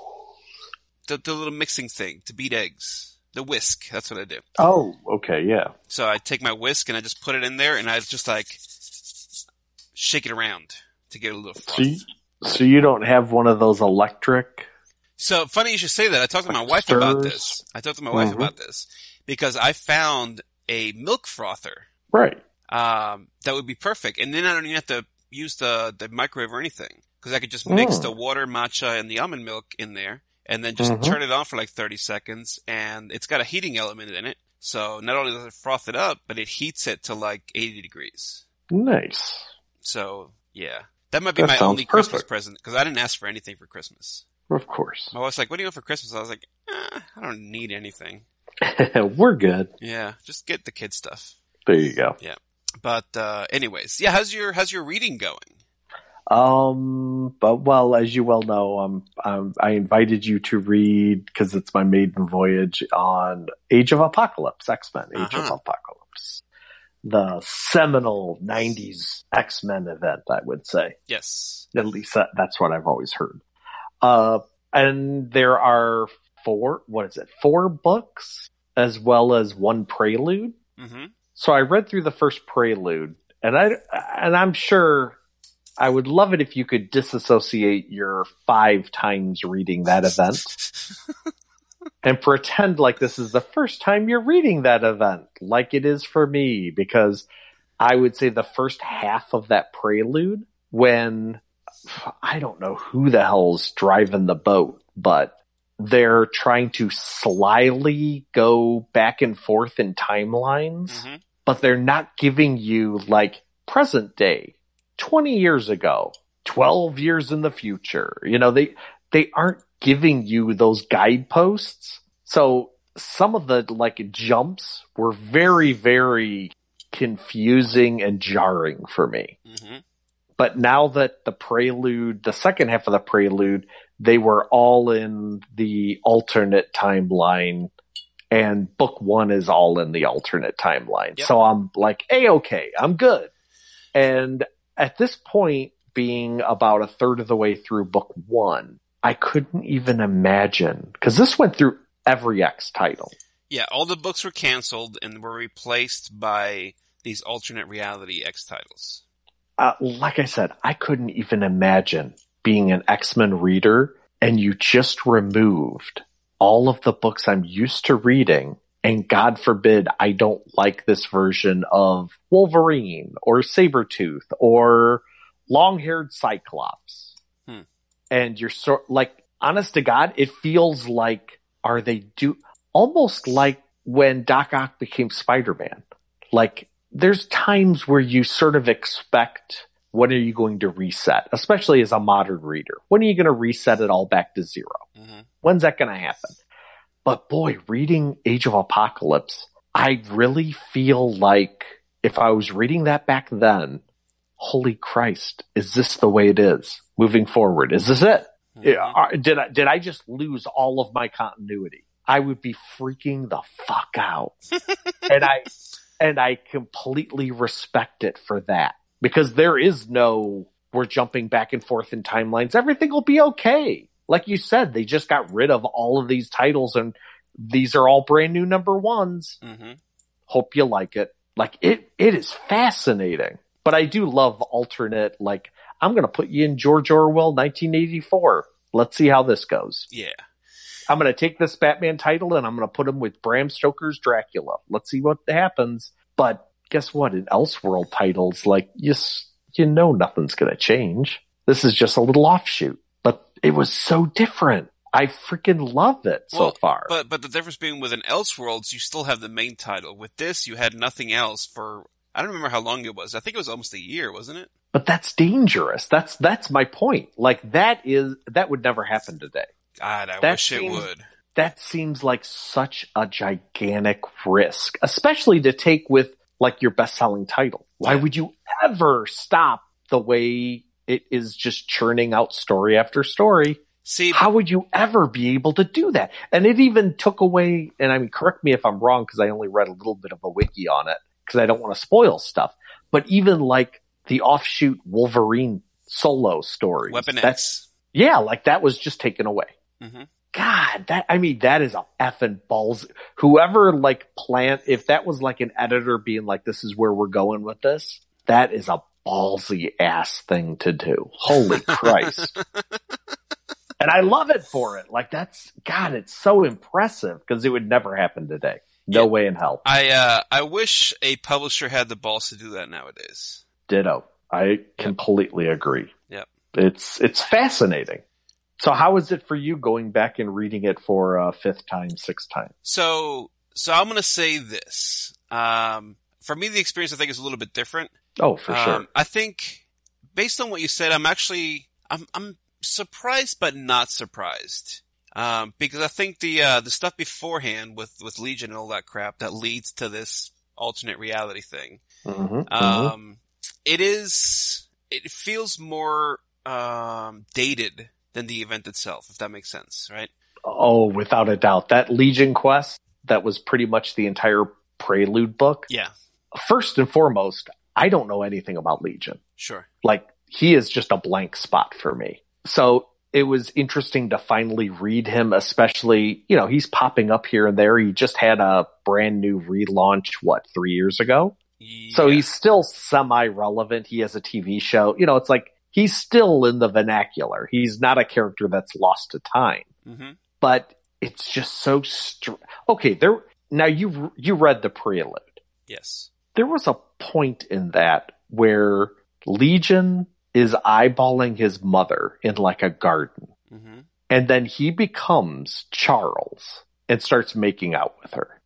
The, the little mixing thing to beat eggs. The whisk. That's what I do. Oh, okay, yeah. So I take my whisk and I just put it in there and I just like shake it around to get a little froth. So you, so you don't have one of those electric? So funny you should say that. I talked to my Like wife about stirs? this. I talked to my wife Mhm. about this because I found a milk frother, Right. um, that would be perfect. And then I don't even have to use the, the microwave or anything because I could just mix Mm. the water, matcha, and the almond milk in there and then just Mhm. turn it on for like thirty seconds. And it's got a heating element in it. So not only does it froth it up, but it heats it to like eighty degrees. Nice. So yeah, that might be That my sounds only Christmas perfect. present because I didn't ask for anything for Christmas. Of course. My wife's like, what do you want for Christmas? I was like, eh, I don't need anything. We're good. Yeah, just get the kid stuff. There you go. But, uh, anyways, yeah, how's your, how's your reading going? Um, but well, as you well know, um, um I invited you to read because it's my maiden voyage on Age of Apocalypse, X-Men, Age Uh-huh. of Apocalypse, the seminal nineties X-Men event, I would say. Yes. At least that, that's what I've always heard. Uh, and there are four, what is it? Four books as well as one prelude. Mm-hmm. So I read through the first prelude, and I and I'm sure I would love it if you could disassociate your five times reading that event and pretend like this is the first time you're reading that event, like it is for me, because I would say the first half of that prelude, when I don't know who the hell's driving the boat, but they're trying to slyly go back and forth in timelines. Mm-hmm. But they're not giving you like present day, twenty years ago, twelve years in the future. You know, they, they aren't giving you those guideposts. So some of the like jumps were very, very confusing and jarring for me. Mm-hmm. But now that the prelude, the second half of the prelude, they were all in the alternate timeline. And book one is all in the alternate timeline. Yep. So I'm like, A-okay, I'm good. And at this point, being about a third of the way through book one, I couldn't even imagine, because this went through every X title. Yeah, all the books were canceled and were replaced by these alternate reality X titles. Uh, like I said, I couldn't even imagine being an X-Men reader and you just removed all of the books I'm used to reading, and God forbid I don't like this version of Wolverine or Sabretooth or long-haired Cyclops. Hmm. And you're sort like, honest to God, it feels like, are they do almost like when Doc Ock became Spider-Man. Like, there's times where you sort of expect, when are you going to reset? Especially as a modern reader. When are you going to reset it all back to zero? Mm-hmm. When's that going to happen? But boy, reading Age of Apocalypse, I really feel like if I was reading that back then, holy Christ, is this the way it is moving forward? Is this it? Mm-hmm. Did I, did I just lose all of my continuity? I would be freaking the fuck out. and I, and I completely respect it for that, because there is no, we're jumping back and forth in timelines. Everything will be okay. Like you said, they just got rid of all of these titles and these are all brand new number ones. Mm-hmm. Hope you like it. Like it, it is fascinating, but I do love alternate, like, I'm going to put you in George Orwell, nineteen eighty-four. Let's see how this goes. Yeah. I'm going to take this Batman title and I'm going to put him with Bram Stoker's Dracula. Let's see what happens. But guess what? In Elseworld titles, like, yes, you know nothing's going to change. This is just a little offshoot. But it was so different. I freaking love it well, so far. But but the difference being with an Elseworlds, you still have the main title. With this, you had nothing else for, I don't remember how long it was. I think it was almost a year, wasn't it? But that's dangerous. That's that's my point. Like, that is, that would never happen today. God, I that wish seems, it would. That seems like such a gigantic risk, especially to take with, like, your best-selling title. Why yeah. would you ever stop the way it is just churning out story after story? See, how would you ever be able to do that? And it even took away, and I mean, correct me if I'm wrong, because I only read a little bit of a wiki on it, because I don't want to spoil stuff. But even like the offshoot Wolverine solo stories. Weapon X. Yeah, like that was just taken away. Mm-hmm. God, that, I mean, that is a effing balls. Whoever like planned, if that was like an editor being like, this is where we're going with this, that is a ballsy ass thing to do. Holy Christ. And I love it for it. Like, that's, God, it's so impressive, because it would never happen today. No yeah. way in hell. I, uh, I wish a publisher had the balls to do that nowadays. Ditto. I yep. completely agree. Yep. It's, it's fascinating. So how is it for you going back and reading it for a fifth time, sixth time? So, so I'm going to say this. Um, for me, the experience I think is a little bit different. Oh, for um, sure. I think based on what you said, I'm actually, I'm, I'm surprised, but not surprised. Um, because I think the, uh, the stuff beforehand with, with Legion and all that crap that leads to this alternate reality thing, mm-hmm, um, mm-hmm. it is, it feels more, um, dated than the event itself, if that makes sense, right? Oh, without a doubt. That Legion quest, that was pretty much the entire Prelude book. Yeah. First and foremost, I don't know anything about Legion. Sure. Like, he is just a blank spot for me. So it was interesting to finally read him, especially, you know, he's popping up here and there. He just had a brand new relaunch, what, three years ago? Yeah. So he's still semi-relevant. He has a T V show. You know, it's like, he's still in the vernacular. He's not a character that's lost to time. Mm-hmm. But it's just so str- okay, there, now you, you read the Prelude. Yes. There was a point in that where Legion is eyeballing his mother in like a garden. Mm-hmm. And then he becomes Charles and starts making out with her.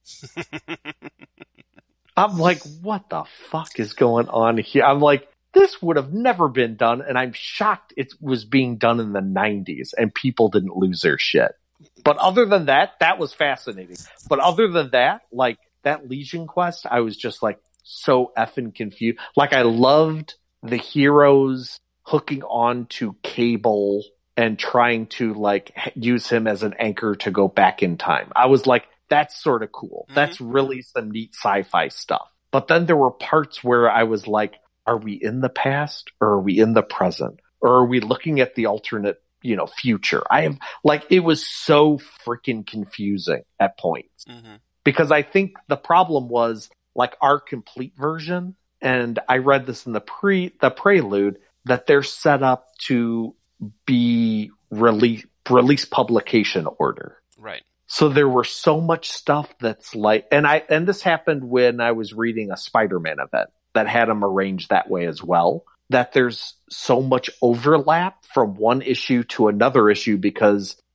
I'm like, what the fuck is going on here? I'm like, this would have never been done. And I'm shocked it was being done in the nineties and people didn't lose their shit. But other than that, that was fascinating. But other than that, like that Legion quest, I was just like so effing confused. Like, I loved the heroes hooking on to Cable and trying to like use him as an anchor to go back in time. I was like, that's sort of cool. Mm-hmm. That's really some neat sci-fi stuff. But then there were parts where I was like, are we in the past or are we in the present? Or are we looking at the alternate, you know, future? I have like, it was so freaking confusing at points. Mm-hmm. Because I think the problem was like our complete version. And I read this in the pre, the Prelude, that they're set up to be release, release publication order. Right. So there were so much stuff that's like, and I, and this happened when I was reading a Spider-Man event that had them arranged that way as well, that there's so much overlap from one issue to another issue because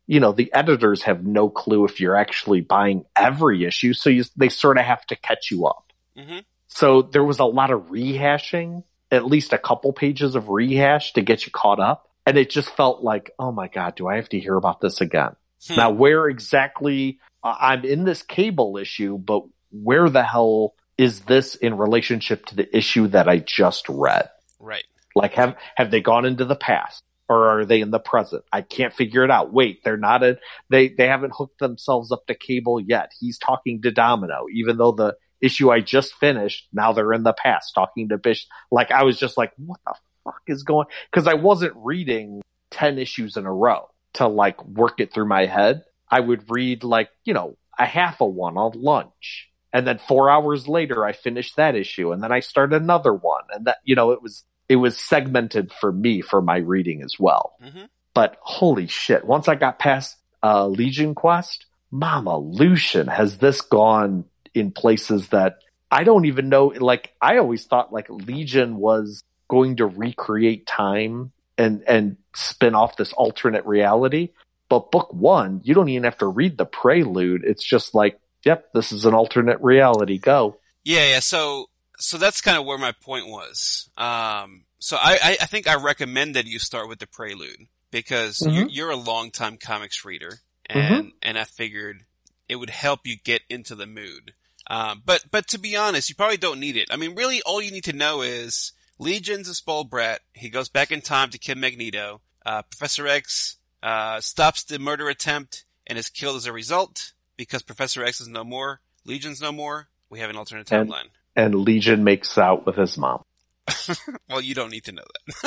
you know, the editors have no clue if you're actually buying every issue. So you, they sort of have to catch you up. Mm-hmm. So there was a lot of rehashing, at least a couple pages of rehash to get you caught up. And it just felt like, oh my God, do I have to hear about this again? Hmm. Now, where exactly uh, I'm in this Cable issue, but where the hell is this in relationship to the issue that I just read? Right. Like, have, have they gone into the past or are they in the present? I can't figure it out. Wait, they're not a, they, they haven't hooked themselves up to Cable yet. He's talking to Domino, even though the issue I just finished, now they're in the past talking to Bish. Like, I was just like, what the fuck is going? Cause I wasn't reading ten issues in a row to like work it through my head. I would read like, you know, a half of one on lunch. And then four hours later, I finished that issue and then I started another one. And that, you know, it was, it was segmented for me for my reading as well. Mm-hmm. But holy shit. Once I got past, uh, Legion Quest, Mama Lucian, has this gone in places that I don't even know. Like, I always thought like Legion was going to recreate time and, and spin off this alternate reality. But book one, you don't even have to read the prelude. It's just like, yep, this is an alternate reality. Go. Yeah, yeah. So, so that's kind of where my point was. Um, so I, I, I think I recommended you start with the prelude because mm-hmm. you're, you're a longtime comics reader, and mm-hmm. and I figured it would help you get into the mood. Um, but but to be honest, you probably don't need it. I mean, really, all you need to know is Legion's a spoiled brat. He goes back in time to kill Magneto. Uh, Professor X uh stops the murder attempt and is killed as a result. Because Professor X is no more, Legion's no more, we have an alternate timeline. And, and Legion makes out with his mom. Well, you don't need to know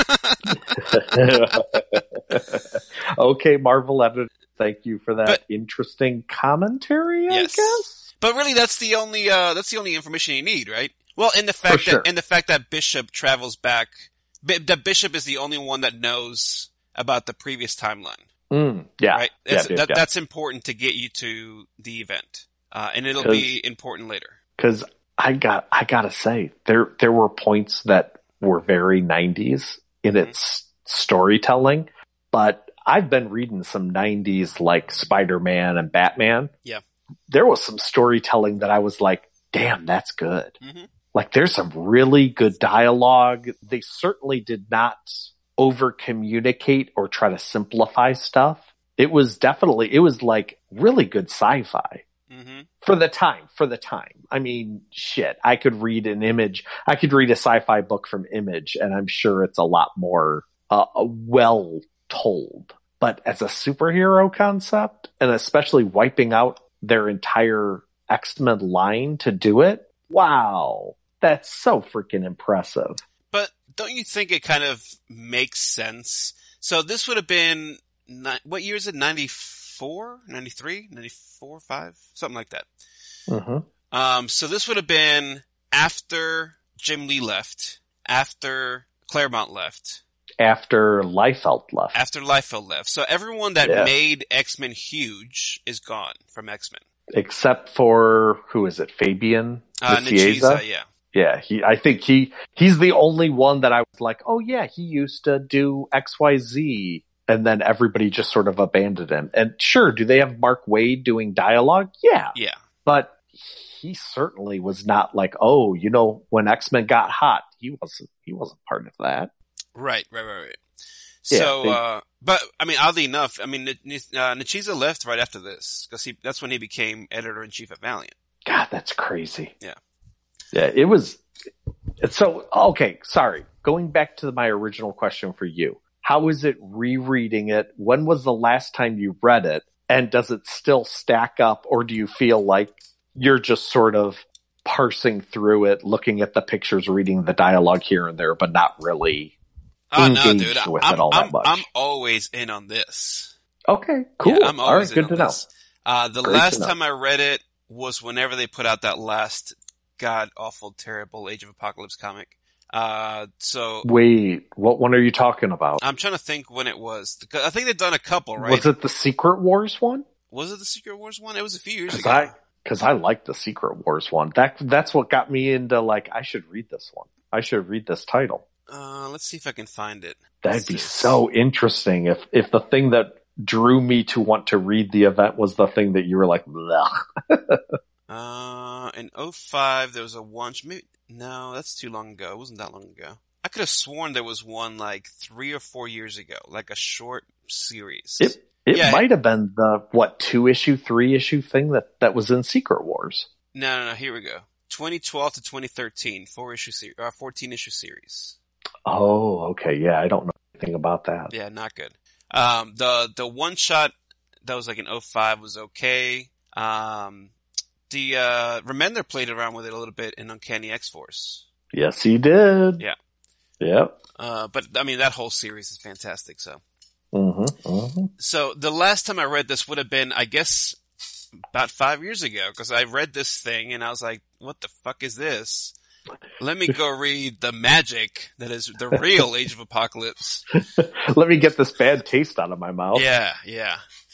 that. Okay, Marvel editor, thank you for that but, interesting commentary, I yes. guess. But really, that's the only uh that's the only information you need, right? Well, in the fact sure. that in the fact that Bishop travels back, that Bishop is the only one that knows about the previous timeline. Mm, yeah, right. Yeah, yeah, that, yeah. That's important to get you to the event, uh, and it'll be important later. Because I got, I gotta say, there there were points that were very nineties in mm-hmm. its storytelling, but I've been reading some nineties like Spider-Man and Batman. Yeah, there was some storytelling that I was like, damn, that's good. Mm-hmm. Like, there's some really good dialogue. They certainly did not over communicate or try to simplify stuff. It was definitely, it was like really good sci-fi mm-hmm. for the time, for the time. I mean, shit, I could read an Image, I could read a sci-fi book from Image and I'm sure it's a lot more, uh, well told. But as a superhero concept, and especially wiping out their entire X-Men line to do it, wow, that's so freaking impressive. But don't you think it kind of makes sense? So this would have been, what year is it? ninety-four? ninety-three? ninety-four? five? Something like that. Mm-hmm. Um, so this would have been after Jim Lee left, after Claremont left. After Liefeld left. After Liefeld left. So everyone that yeah. made X-Men huge is gone from X-Men. Except for, who is it? Fabian Uh, Nicieza, yeah. Yeah, he, I think he, he's the only one that I was like, oh yeah, he used to do X Y Z. And then everybody just sort of abandoned him. And sure, do they have Mark Waid doing dialogue? Yeah. Yeah. But he certainly was not like, oh, you know, when X-Men got hot, he wasn't, he wasn't part of that. Right, right, right, right. So, yeah, they, uh, but, I mean, oddly enough, I mean, uh, Nicieza left right after this. Cause he, that's when he became editor-in-chief at Valiant. God, that's crazy. Yeah. Yeah, it was, so, okay, sorry. Going back to my original question for you. How is it rereading it? When was the last time you read it? And does it still stack up? Or do you feel like you're just sort of parsing through it, looking at the pictures, reading the dialogue here and there, but not really oh, engaged no, dude. with I'm, it all I'm, that much? I'm always in on this. Okay, cool. Yeah, I'm always all right, good to know. This. Uh, the Great last time I read it was whenever they put out that last god-awful, terrible Age of Apocalypse comic. Uh, so. Wait, what one are you talking about? I'm trying to think when it was. I think they've done a couple, right? Was it the Secret Wars one? Was it the Secret Wars one? It was a few years Cause ago. I, cause I liked the Secret Wars one. That, that's what got me into like, I should read this one. I should read this title. Uh, let's see if I can find it. That'd be so interesting if, if the thing that drew me to want to read the event was the thing that you were like, blech. uh, in oh five, there was a one, maybe, no, that's too long ago. It wasn't that long ago. I could have sworn there was one like three or four years ago, like a short series. It it Yeah, might have been the, what, two issue, three issue thing that, that was in Secret Wars. No, no, no, here we go. twenty twelve to twenty thirteen, four issue series, uh, fourteen issue series. Oh, okay. Yeah, I don't know anything about that. Yeah, not good. Um, the, the one shot that was like in oh five was okay. Um, the, uh, Remender played around with it a little bit in Uncanny X-Force. Yes, he did. Yeah. Yep. Uh, but I mean, that whole series is fantastic, so. Mm-hmm, mm-hmm. So the last time I read this would have been, I guess, about five years ago, because I read this thing and I was like, what the fuck is this? Let me go read the magic that is the real Age of Apocalypse. Let me get this bad taste out of my mouth. Yeah, yeah.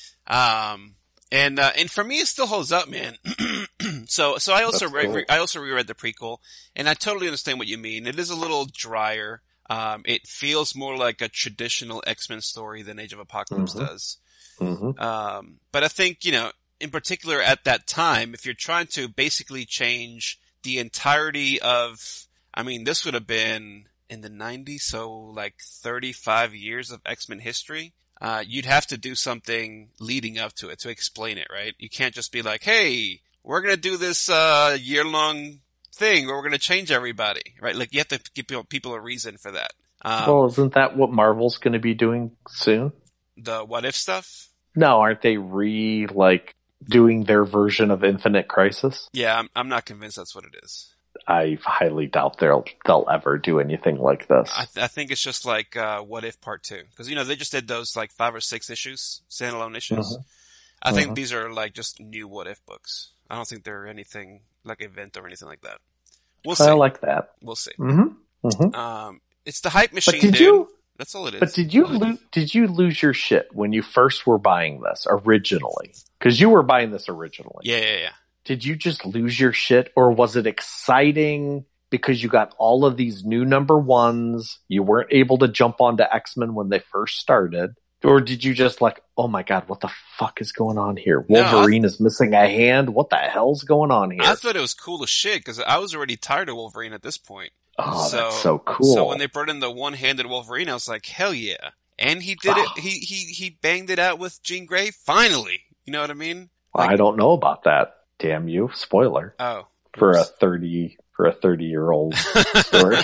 Um, and, uh, and for me, it still holds up, man. so, so I also, re- cool. re- I also reread the prequel, and I totally understand what you mean. It is a little drier. Um, it feels more like a traditional X-Men story than Age of Apocalypse mm-hmm. does. Mm-hmm. Um, but I think, you know, in particular at that time, if you're trying to basically change the entirety of, I mean, this would have been in the nineties, so like thirty-five years of X-Men history, uh, you'd have to do something leading up to it to explain it, right? You can't just be like, hey, we're gonna do this, uh, year-long thing where we're gonna change everybody, right? Like, you have to give people, people a reason for that. Um, well, isn't that what Marvel's gonna be doing soon? the what if stuff? No, aren't they re, like, doing their version of Infinite Crisis? Yeah, I'm, I'm not convinced that's what it is. I highly doubt they'll they'll ever do anything like this. I, th- I think it's just like uh, What If Part Two, because you know they just did those like five or six issues, standalone issues. Mm-hmm. I think mm-hmm. these are like just new What If books. I don't think they're anything like event or anything like that. We'll see. I like that. We'll see. Mm-hmm. Mm-hmm. Um, it's the hype machine, but did dude. you? That's all it is. But did you lo- did you lose your shit when you first were buying this originally? Because you were buying this originally. Yeah, yeah, yeah. Did you just lose your shit, or was it exciting because you got all of these new number ones? You weren't able to jump onto X-Men when they first started, or did you just like, oh my god, what the fuck is going on here? Wolverine no, is missing a hand. What the hell's going on here? I thought it was cool as shit because I was already tired of Wolverine at this point. Oh, so, that's so cool. So when they brought in the one-handed Wolverine, I was like, hell yeah. And he did it, he, he, he banged it out with Jean Grey, finally. You know what I mean? Like, I don't know about that. Damn you. Spoiler. Oh. For a thirty, for a thirty year old story.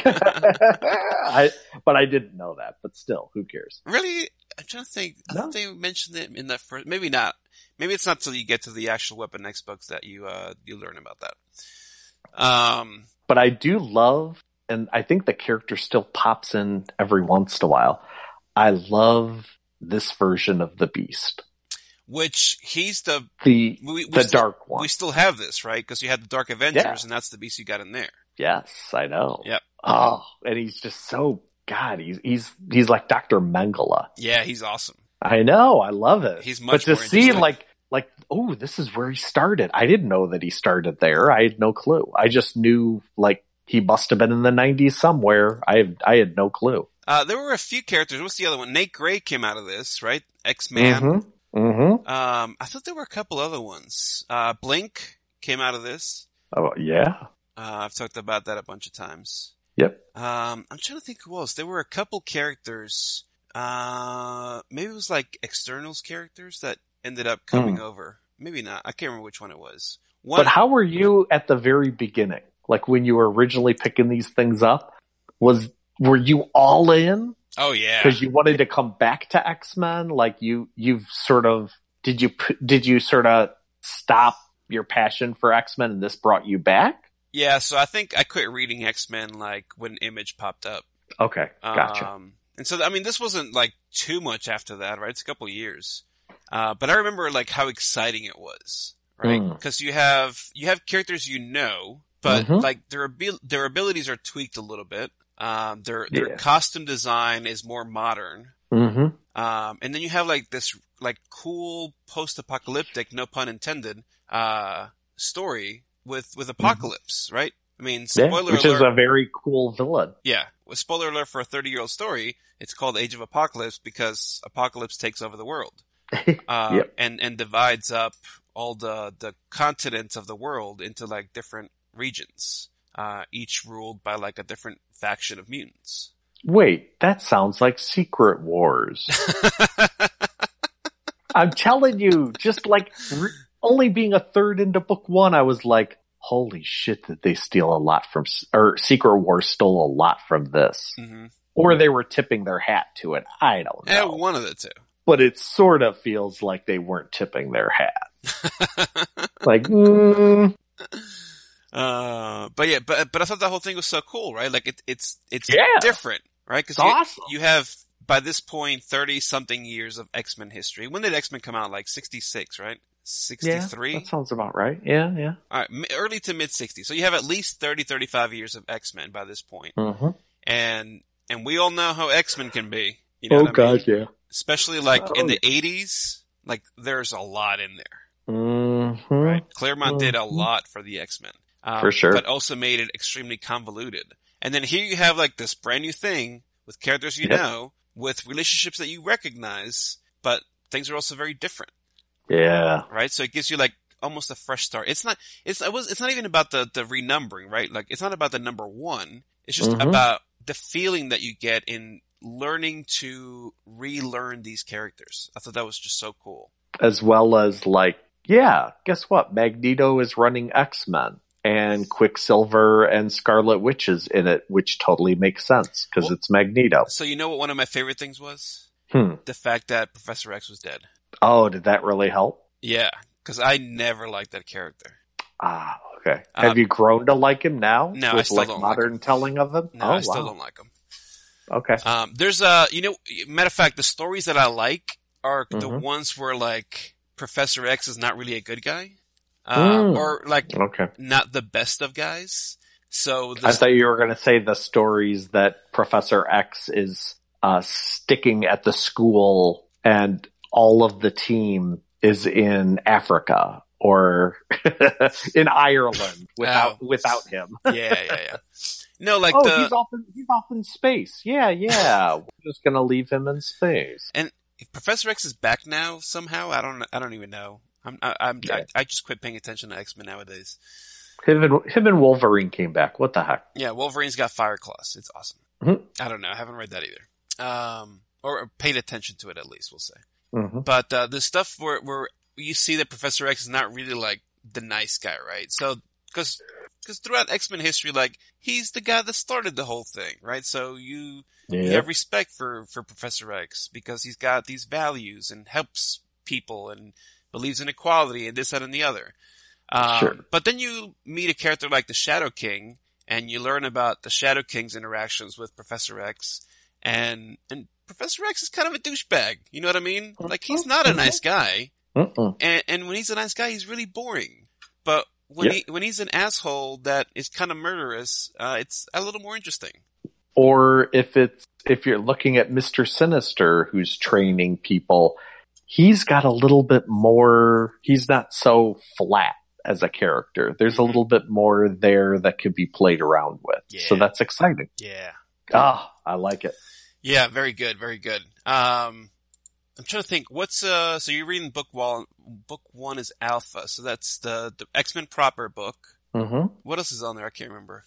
I, but I didn't know that, but still, who cares? Really? I'm trying to think. I No. thought they mentioned it in that first, maybe not. Maybe it's not till you get to the actual Weapon X books that you, uh, you learn about that. Um, but I do love, and I think the character still pops in every once in a while. I love this version of the Beast. Which he's the the we, we the still, dark one. We still have this, right? Because you had the Dark Avengers, Yeah. and that's the Beast you got in there. Yes, I know. Yep. Oh, and he's just so God. He's he's he's like Doctor Mengele. Yeah, he's awesome. I know. I love it. He's much but to more see interesting. like like oh, this is where he started. I didn't know that he started there. I had no clue. I just knew like he must have been in the nineties somewhere. I had, I had no clue. Uh, there were a few characters. What's the other one? Nate Gray came out of this, right? X-Man. Mm-hmm. Mm-hmm. Um, I thought there were a couple other ones. Uh, Blink came out of this. Oh yeah. Uh, I've talked about that a bunch of times. Yep. Um, I'm trying to think who else. There were a couple characters. Uh, maybe it was like externals characters that ended up coming Mm. over. Maybe not. I can't remember which one it was. One, But how were you at the very beginning? Like when you were originally picking these things up, was were you all in? oh yeah. Because you wanted to come back to X-Men? Like you, you've sort of, did you, p- did you sort of stop your passion for X-Men and this brought you back? Yeah, so I think I quit reading X-Men like when Image popped up. Okay. Gotcha. Um, and so, I mean, this wasn't like too much after that, right? It's a couple years. Uh, but I remember like how exciting it was, right? Mm. Because you have, you have characters you know, but Mhm. like their abil- their abilities are tweaked a little bit. Um, their, their Yeah. costume design is more modern. Mm-hmm. Um, and then you have like this like cool post-apocalyptic, no pun intended, uh, story with, with Apocalypse, right? I mean, Yeah, spoiler which alert. is a very cool villain. Yeah. With spoiler alert for a thirty year old story, it's called Age of Apocalypse because Apocalypse takes over the world. uh, Yep. and, and divides up all the, the continents of the world into like different regions, uh, each ruled by like a different faction of mutants. Wait, that sounds like Secret Wars. I'm telling you, just like re- only being a third into book one, I was like, holy shit, did they steal a lot from, or Secret Wars stole a lot from this. Mm-hmm. Or they were tipping their hat to it. I don't know. And one of the two. But it sort of feels like they weren't tipping their hat. Like, mm. Uh, but yeah, but, but I thought the whole thing was so cool, right? Like it, it's, it's Yeah. different, right? Cause It's you, awesome. you have, by this point, thirty something years of X-Men history. When did X-Men come out? Like sixty-six, right? sixty-three? Yeah, that sounds about right. Yeah, yeah. Alright, early to mid sixties. So you have at least thirty, thirty-five years of X-Men by this point. Mm-hmm. And, and we all know how X-Men can be. You know Oh, what I mean? God, yeah. Especially like Oh, in the eighties, like there's a lot in there. Mm-hmm. Right? Claremont did a Mhm. lot for the X-Men. Um, For sure. But also made it extremely convoluted. And then here you have like this brand new thing with characters you Yep. know, with relationships that you recognize, but things are also very different. Yeah. Right? So it gives you like almost a fresh start. It's not, it's, it was, it's not even about the, the renumbering, right? Like it's not about the number one. It's just Mhm. about the feeling that you get in learning to relearn these characters. I thought that was just so cool. As well as like, yeah, guess what? Magneto is running X-Men. And Quicksilver and Scarlet Witch is in it, which totally makes sense because Well- it's Magneto. So you know what one of my favorite things was? Hmm. The fact that Professor X was dead. Oh, did that really help? Yeah, because I never liked that character. Ah, okay. Uh, Have you grown to like him now? no, I with still like don't like modern him. telling of him? No, oh, I still wow. don't like him. Okay. Um, there's a, you know, matter of fact, the stories that I like are the Mhm. ones where like Professor X is not really a good guy, uh, Mm. or like Okay. not the best of guys. So the I thought you were going to say the stories that Professor X is uh, sticking at the school and all of the team is in Africa or in Ireland without Oh. without him. yeah, yeah, yeah. No, like oh, the he's off in he's off in space. Yeah, yeah. We're just going to leave him in space. and if Professor X is back now somehow. I don't, I don't even know. I'm, I, I'm, Yeah. I, I just quit paying attention to X-Men nowadays. Him and, him and Wolverine came back. What the heck? Yeah, Wolverine's got fire claws. It's awesome. Mhm. I don't know. I haven't read that either. Um, or paid attention to it at least, we'll say. Mm-hmm. But, uh, the stuff where, where you see that Professor X is not really like the nice guy, right? So, cause, cause throughout X-Men history, like, he's the guy that started the whole thing, right? So you, you Yeah. have respect for, for Professor X because he's got these values and helps people and believes in equality and this, that, and the other. Um, Sure. But then you meet a character like the Shadow King and you learn about the Shadow King's interactions with Professor X and, and Professor X is kind of a douchebag. You know what I mean? Like he's not a nice guy. Mm-mm. And, and when he's a nice guy, he's really boring. But when Yeah. he, when he's an asshole that is kind of murderous, uh, it's a little more interesting. Or if it's if you're looking at Mister Sinister who's training people, he's got a little bit more, he's not so flat as a character. There's a little bit more there that could be played around with. So Yeah. that's exciting. Yeah. Ah, I like it. Yeah, very good, very good. Um, I'm trying to think, what's, uh, so you're reading book one, book one is Alpha, so that's the, the X-Men proper book. hmm What else is on there? I can't remember.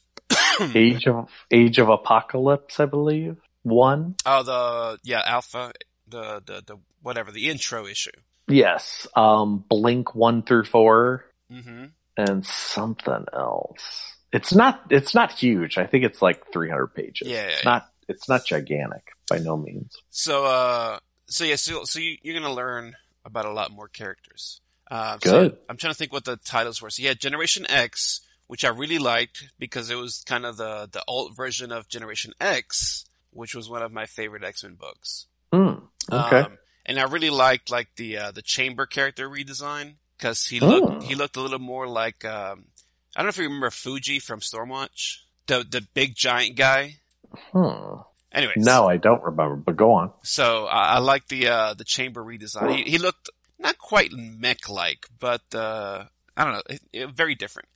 Age of Age of Apocalypse, I believe. One. Oh, the, yeah, Alpha, the, the, the, whatever, the intro issue. Yes. Um, Blink one through four. Mm-hmm. And something else. It's not, it's not huge. I think it's like three hundred pages. Yeah, yeah, It's yeah. not, it's not gigantic by no means. So, uh, so yeah, so, so you, you're gonna learn about a lot more characters. Uh, Good. So I'm trying to think what the titles were. So yeah, Generation X, which I really liked because it was kind of the, the alt version of Generation X, which was one of my favorite X-Men books. Hmm. Okay. Um, and I really liked like the, uh, the Chamber character redesign because he looked, Oh. he looked a little more like, um, I don't know if you remember Fuji from Stormwatch, the, the big giant guy. Hmm. Anyways. No, I don't remember, but go on. So I, I like the uh the Chamber redesign. He, he looked not quite mech-like, but uh I don't know, it, it, very different.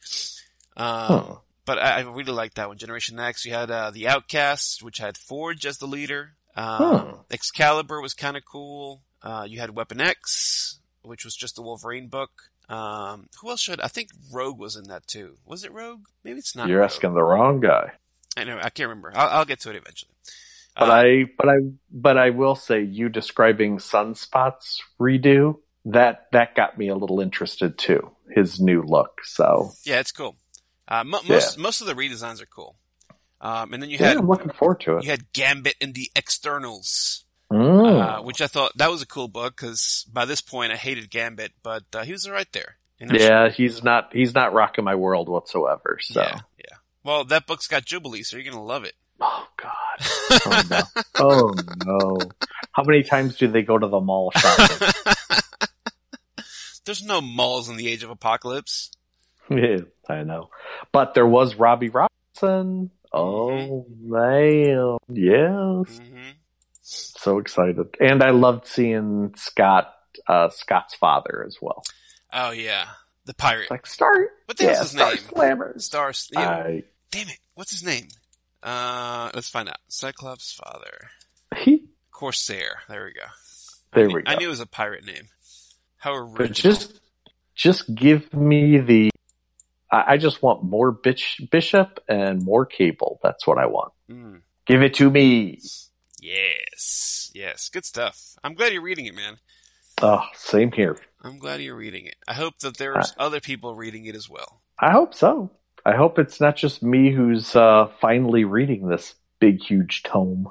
Um, Huh. But I, I really liked that one. Generation X, you had uh the Outcasts, which had Forge as the leader. Um, Huh. Excalibur was kind of cool. Uh, you had Weapon X, which was just a Wolverine book. Um, who else should, I think Rogue was in that too. Was it Rogue? Maybe it's not You're Rogue. asking the wrong guy. I know, I can't remember. I'll, I'll get to it eventually. But Uh, I, but I, but I will say, you describing Sunspot's redo, that that got me a little interested too. His new look. So yeah, it's cool. Uh, mo- most Yeah. most of the redesigns are cool. Um, and then you yeah, had I'm looking forward to it. you had Gambit in the Externals, Mm. uh, which I thought that was a cool book because by this point I hated Gambit, but uh, he was right there. And I'm yeah, he's not he's not rocking my world whatsoever. So, Yeah, yeah. Well, that book's got Jubilee, so you're gonna love it. oh god, oh no, oh no. How many times do they go to the mall shopping? There's no malls in the Age of Apocalypse. Yeah, I know, but there was Robbie Robinson. Oh man, yes, hmm so excited, and I loved seeing Scott, uh, Scott's father as well. Oh yeah, the pirate. It's like Star, What the hell's yeah, his Star name? Slammers. Stars. Yeah. I, Damn it! What's his name? Uh, let's find out. Cyclops' father, he, Corsair. There we go. There I knew, we go. I knew it was a pirate name. How original. but just, just give me the. I, I just want more bitch, Bishop and more Cable. That's what I want. Mm. Give it to me. Yes, yes, good stuff. I'm glad you're reading it, man. Oh, same here. I'm glad you're reading it. I hope that there's other people reading it as well. I hope so. I hope it's not just me who's uh, finally reading this big, huge tome.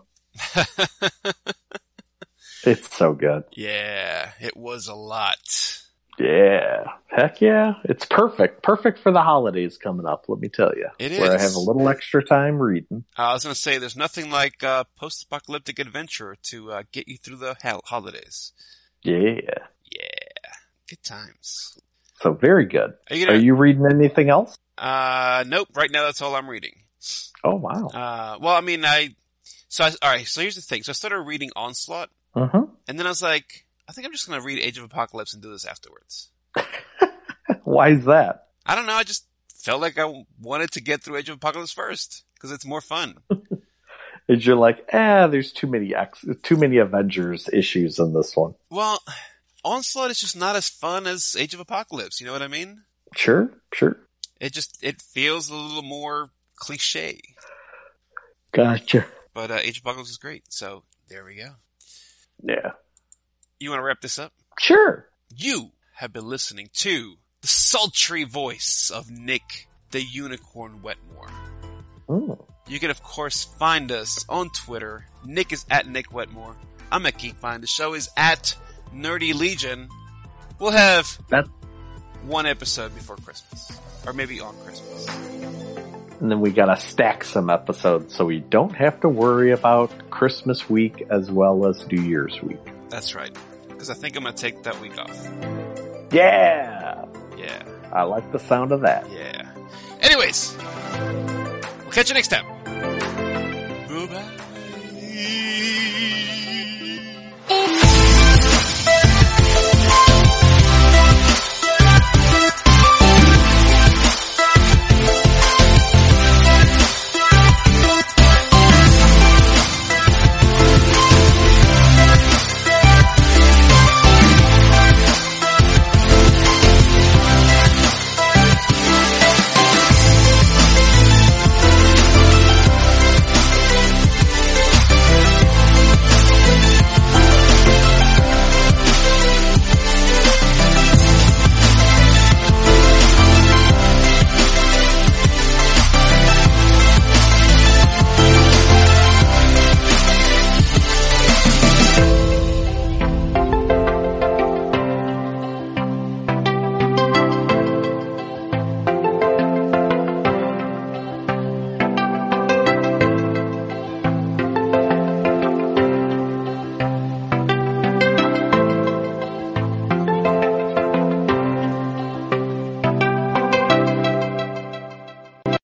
It's so good. Yeah, it was a lot. Yeah. Heck yeah. It's perfect. Perfect for the holidays coming up, let me tell you. It Where I is. have a little extra time reading. I was going to say, there's nothing like uh, post-apocalyptic adventure to uh, get you through the ho- holidays. Yeah. Yeah, good times. So very good. Are you Are gonna? you reading anything else? Uh, nope. Right now, that's all I'm reading. Oh, wow. Uh, well, I mean, I. So, I, all right. So here's the thing. So I started reading Onslaught, Uh-huh. and then I was like, I think I'm just going to read Age of Apocalypse and do this afterwards. Why is that? I don't know. I just felt like I wanted to get through Age of Apocalypse first because it's more fun. Is you're like, ah, there's too many X, too many Avengers issues in this one. Well, Onslaught is just not as fun as Age of Apocalypse. You know what I mean? Sure, sure. It just it feels a little more cliche. Gotcha. But uh, Age of Apocalypse is great. So there we go. Yeah. You want to wrap this up? Sure. You have been listening to the sultry voice of Nick the Unicorn Wetmore. Mm. You can, of course, find us on Twitter. Nick is at Nick Wetmore. I'm at Geekfind. The show is at Nerdy Legion. We'll have That, one episode before Christmas. Or maybe on Christmas. and then we gotta stack some episodes so we don't have to worry about Christmas week as well as New Year's week. That's right. Because I think I'm going to take that week off. Yeah. Yeah. I like the sound of that. Yeah. Anyways, we'll catch you next time.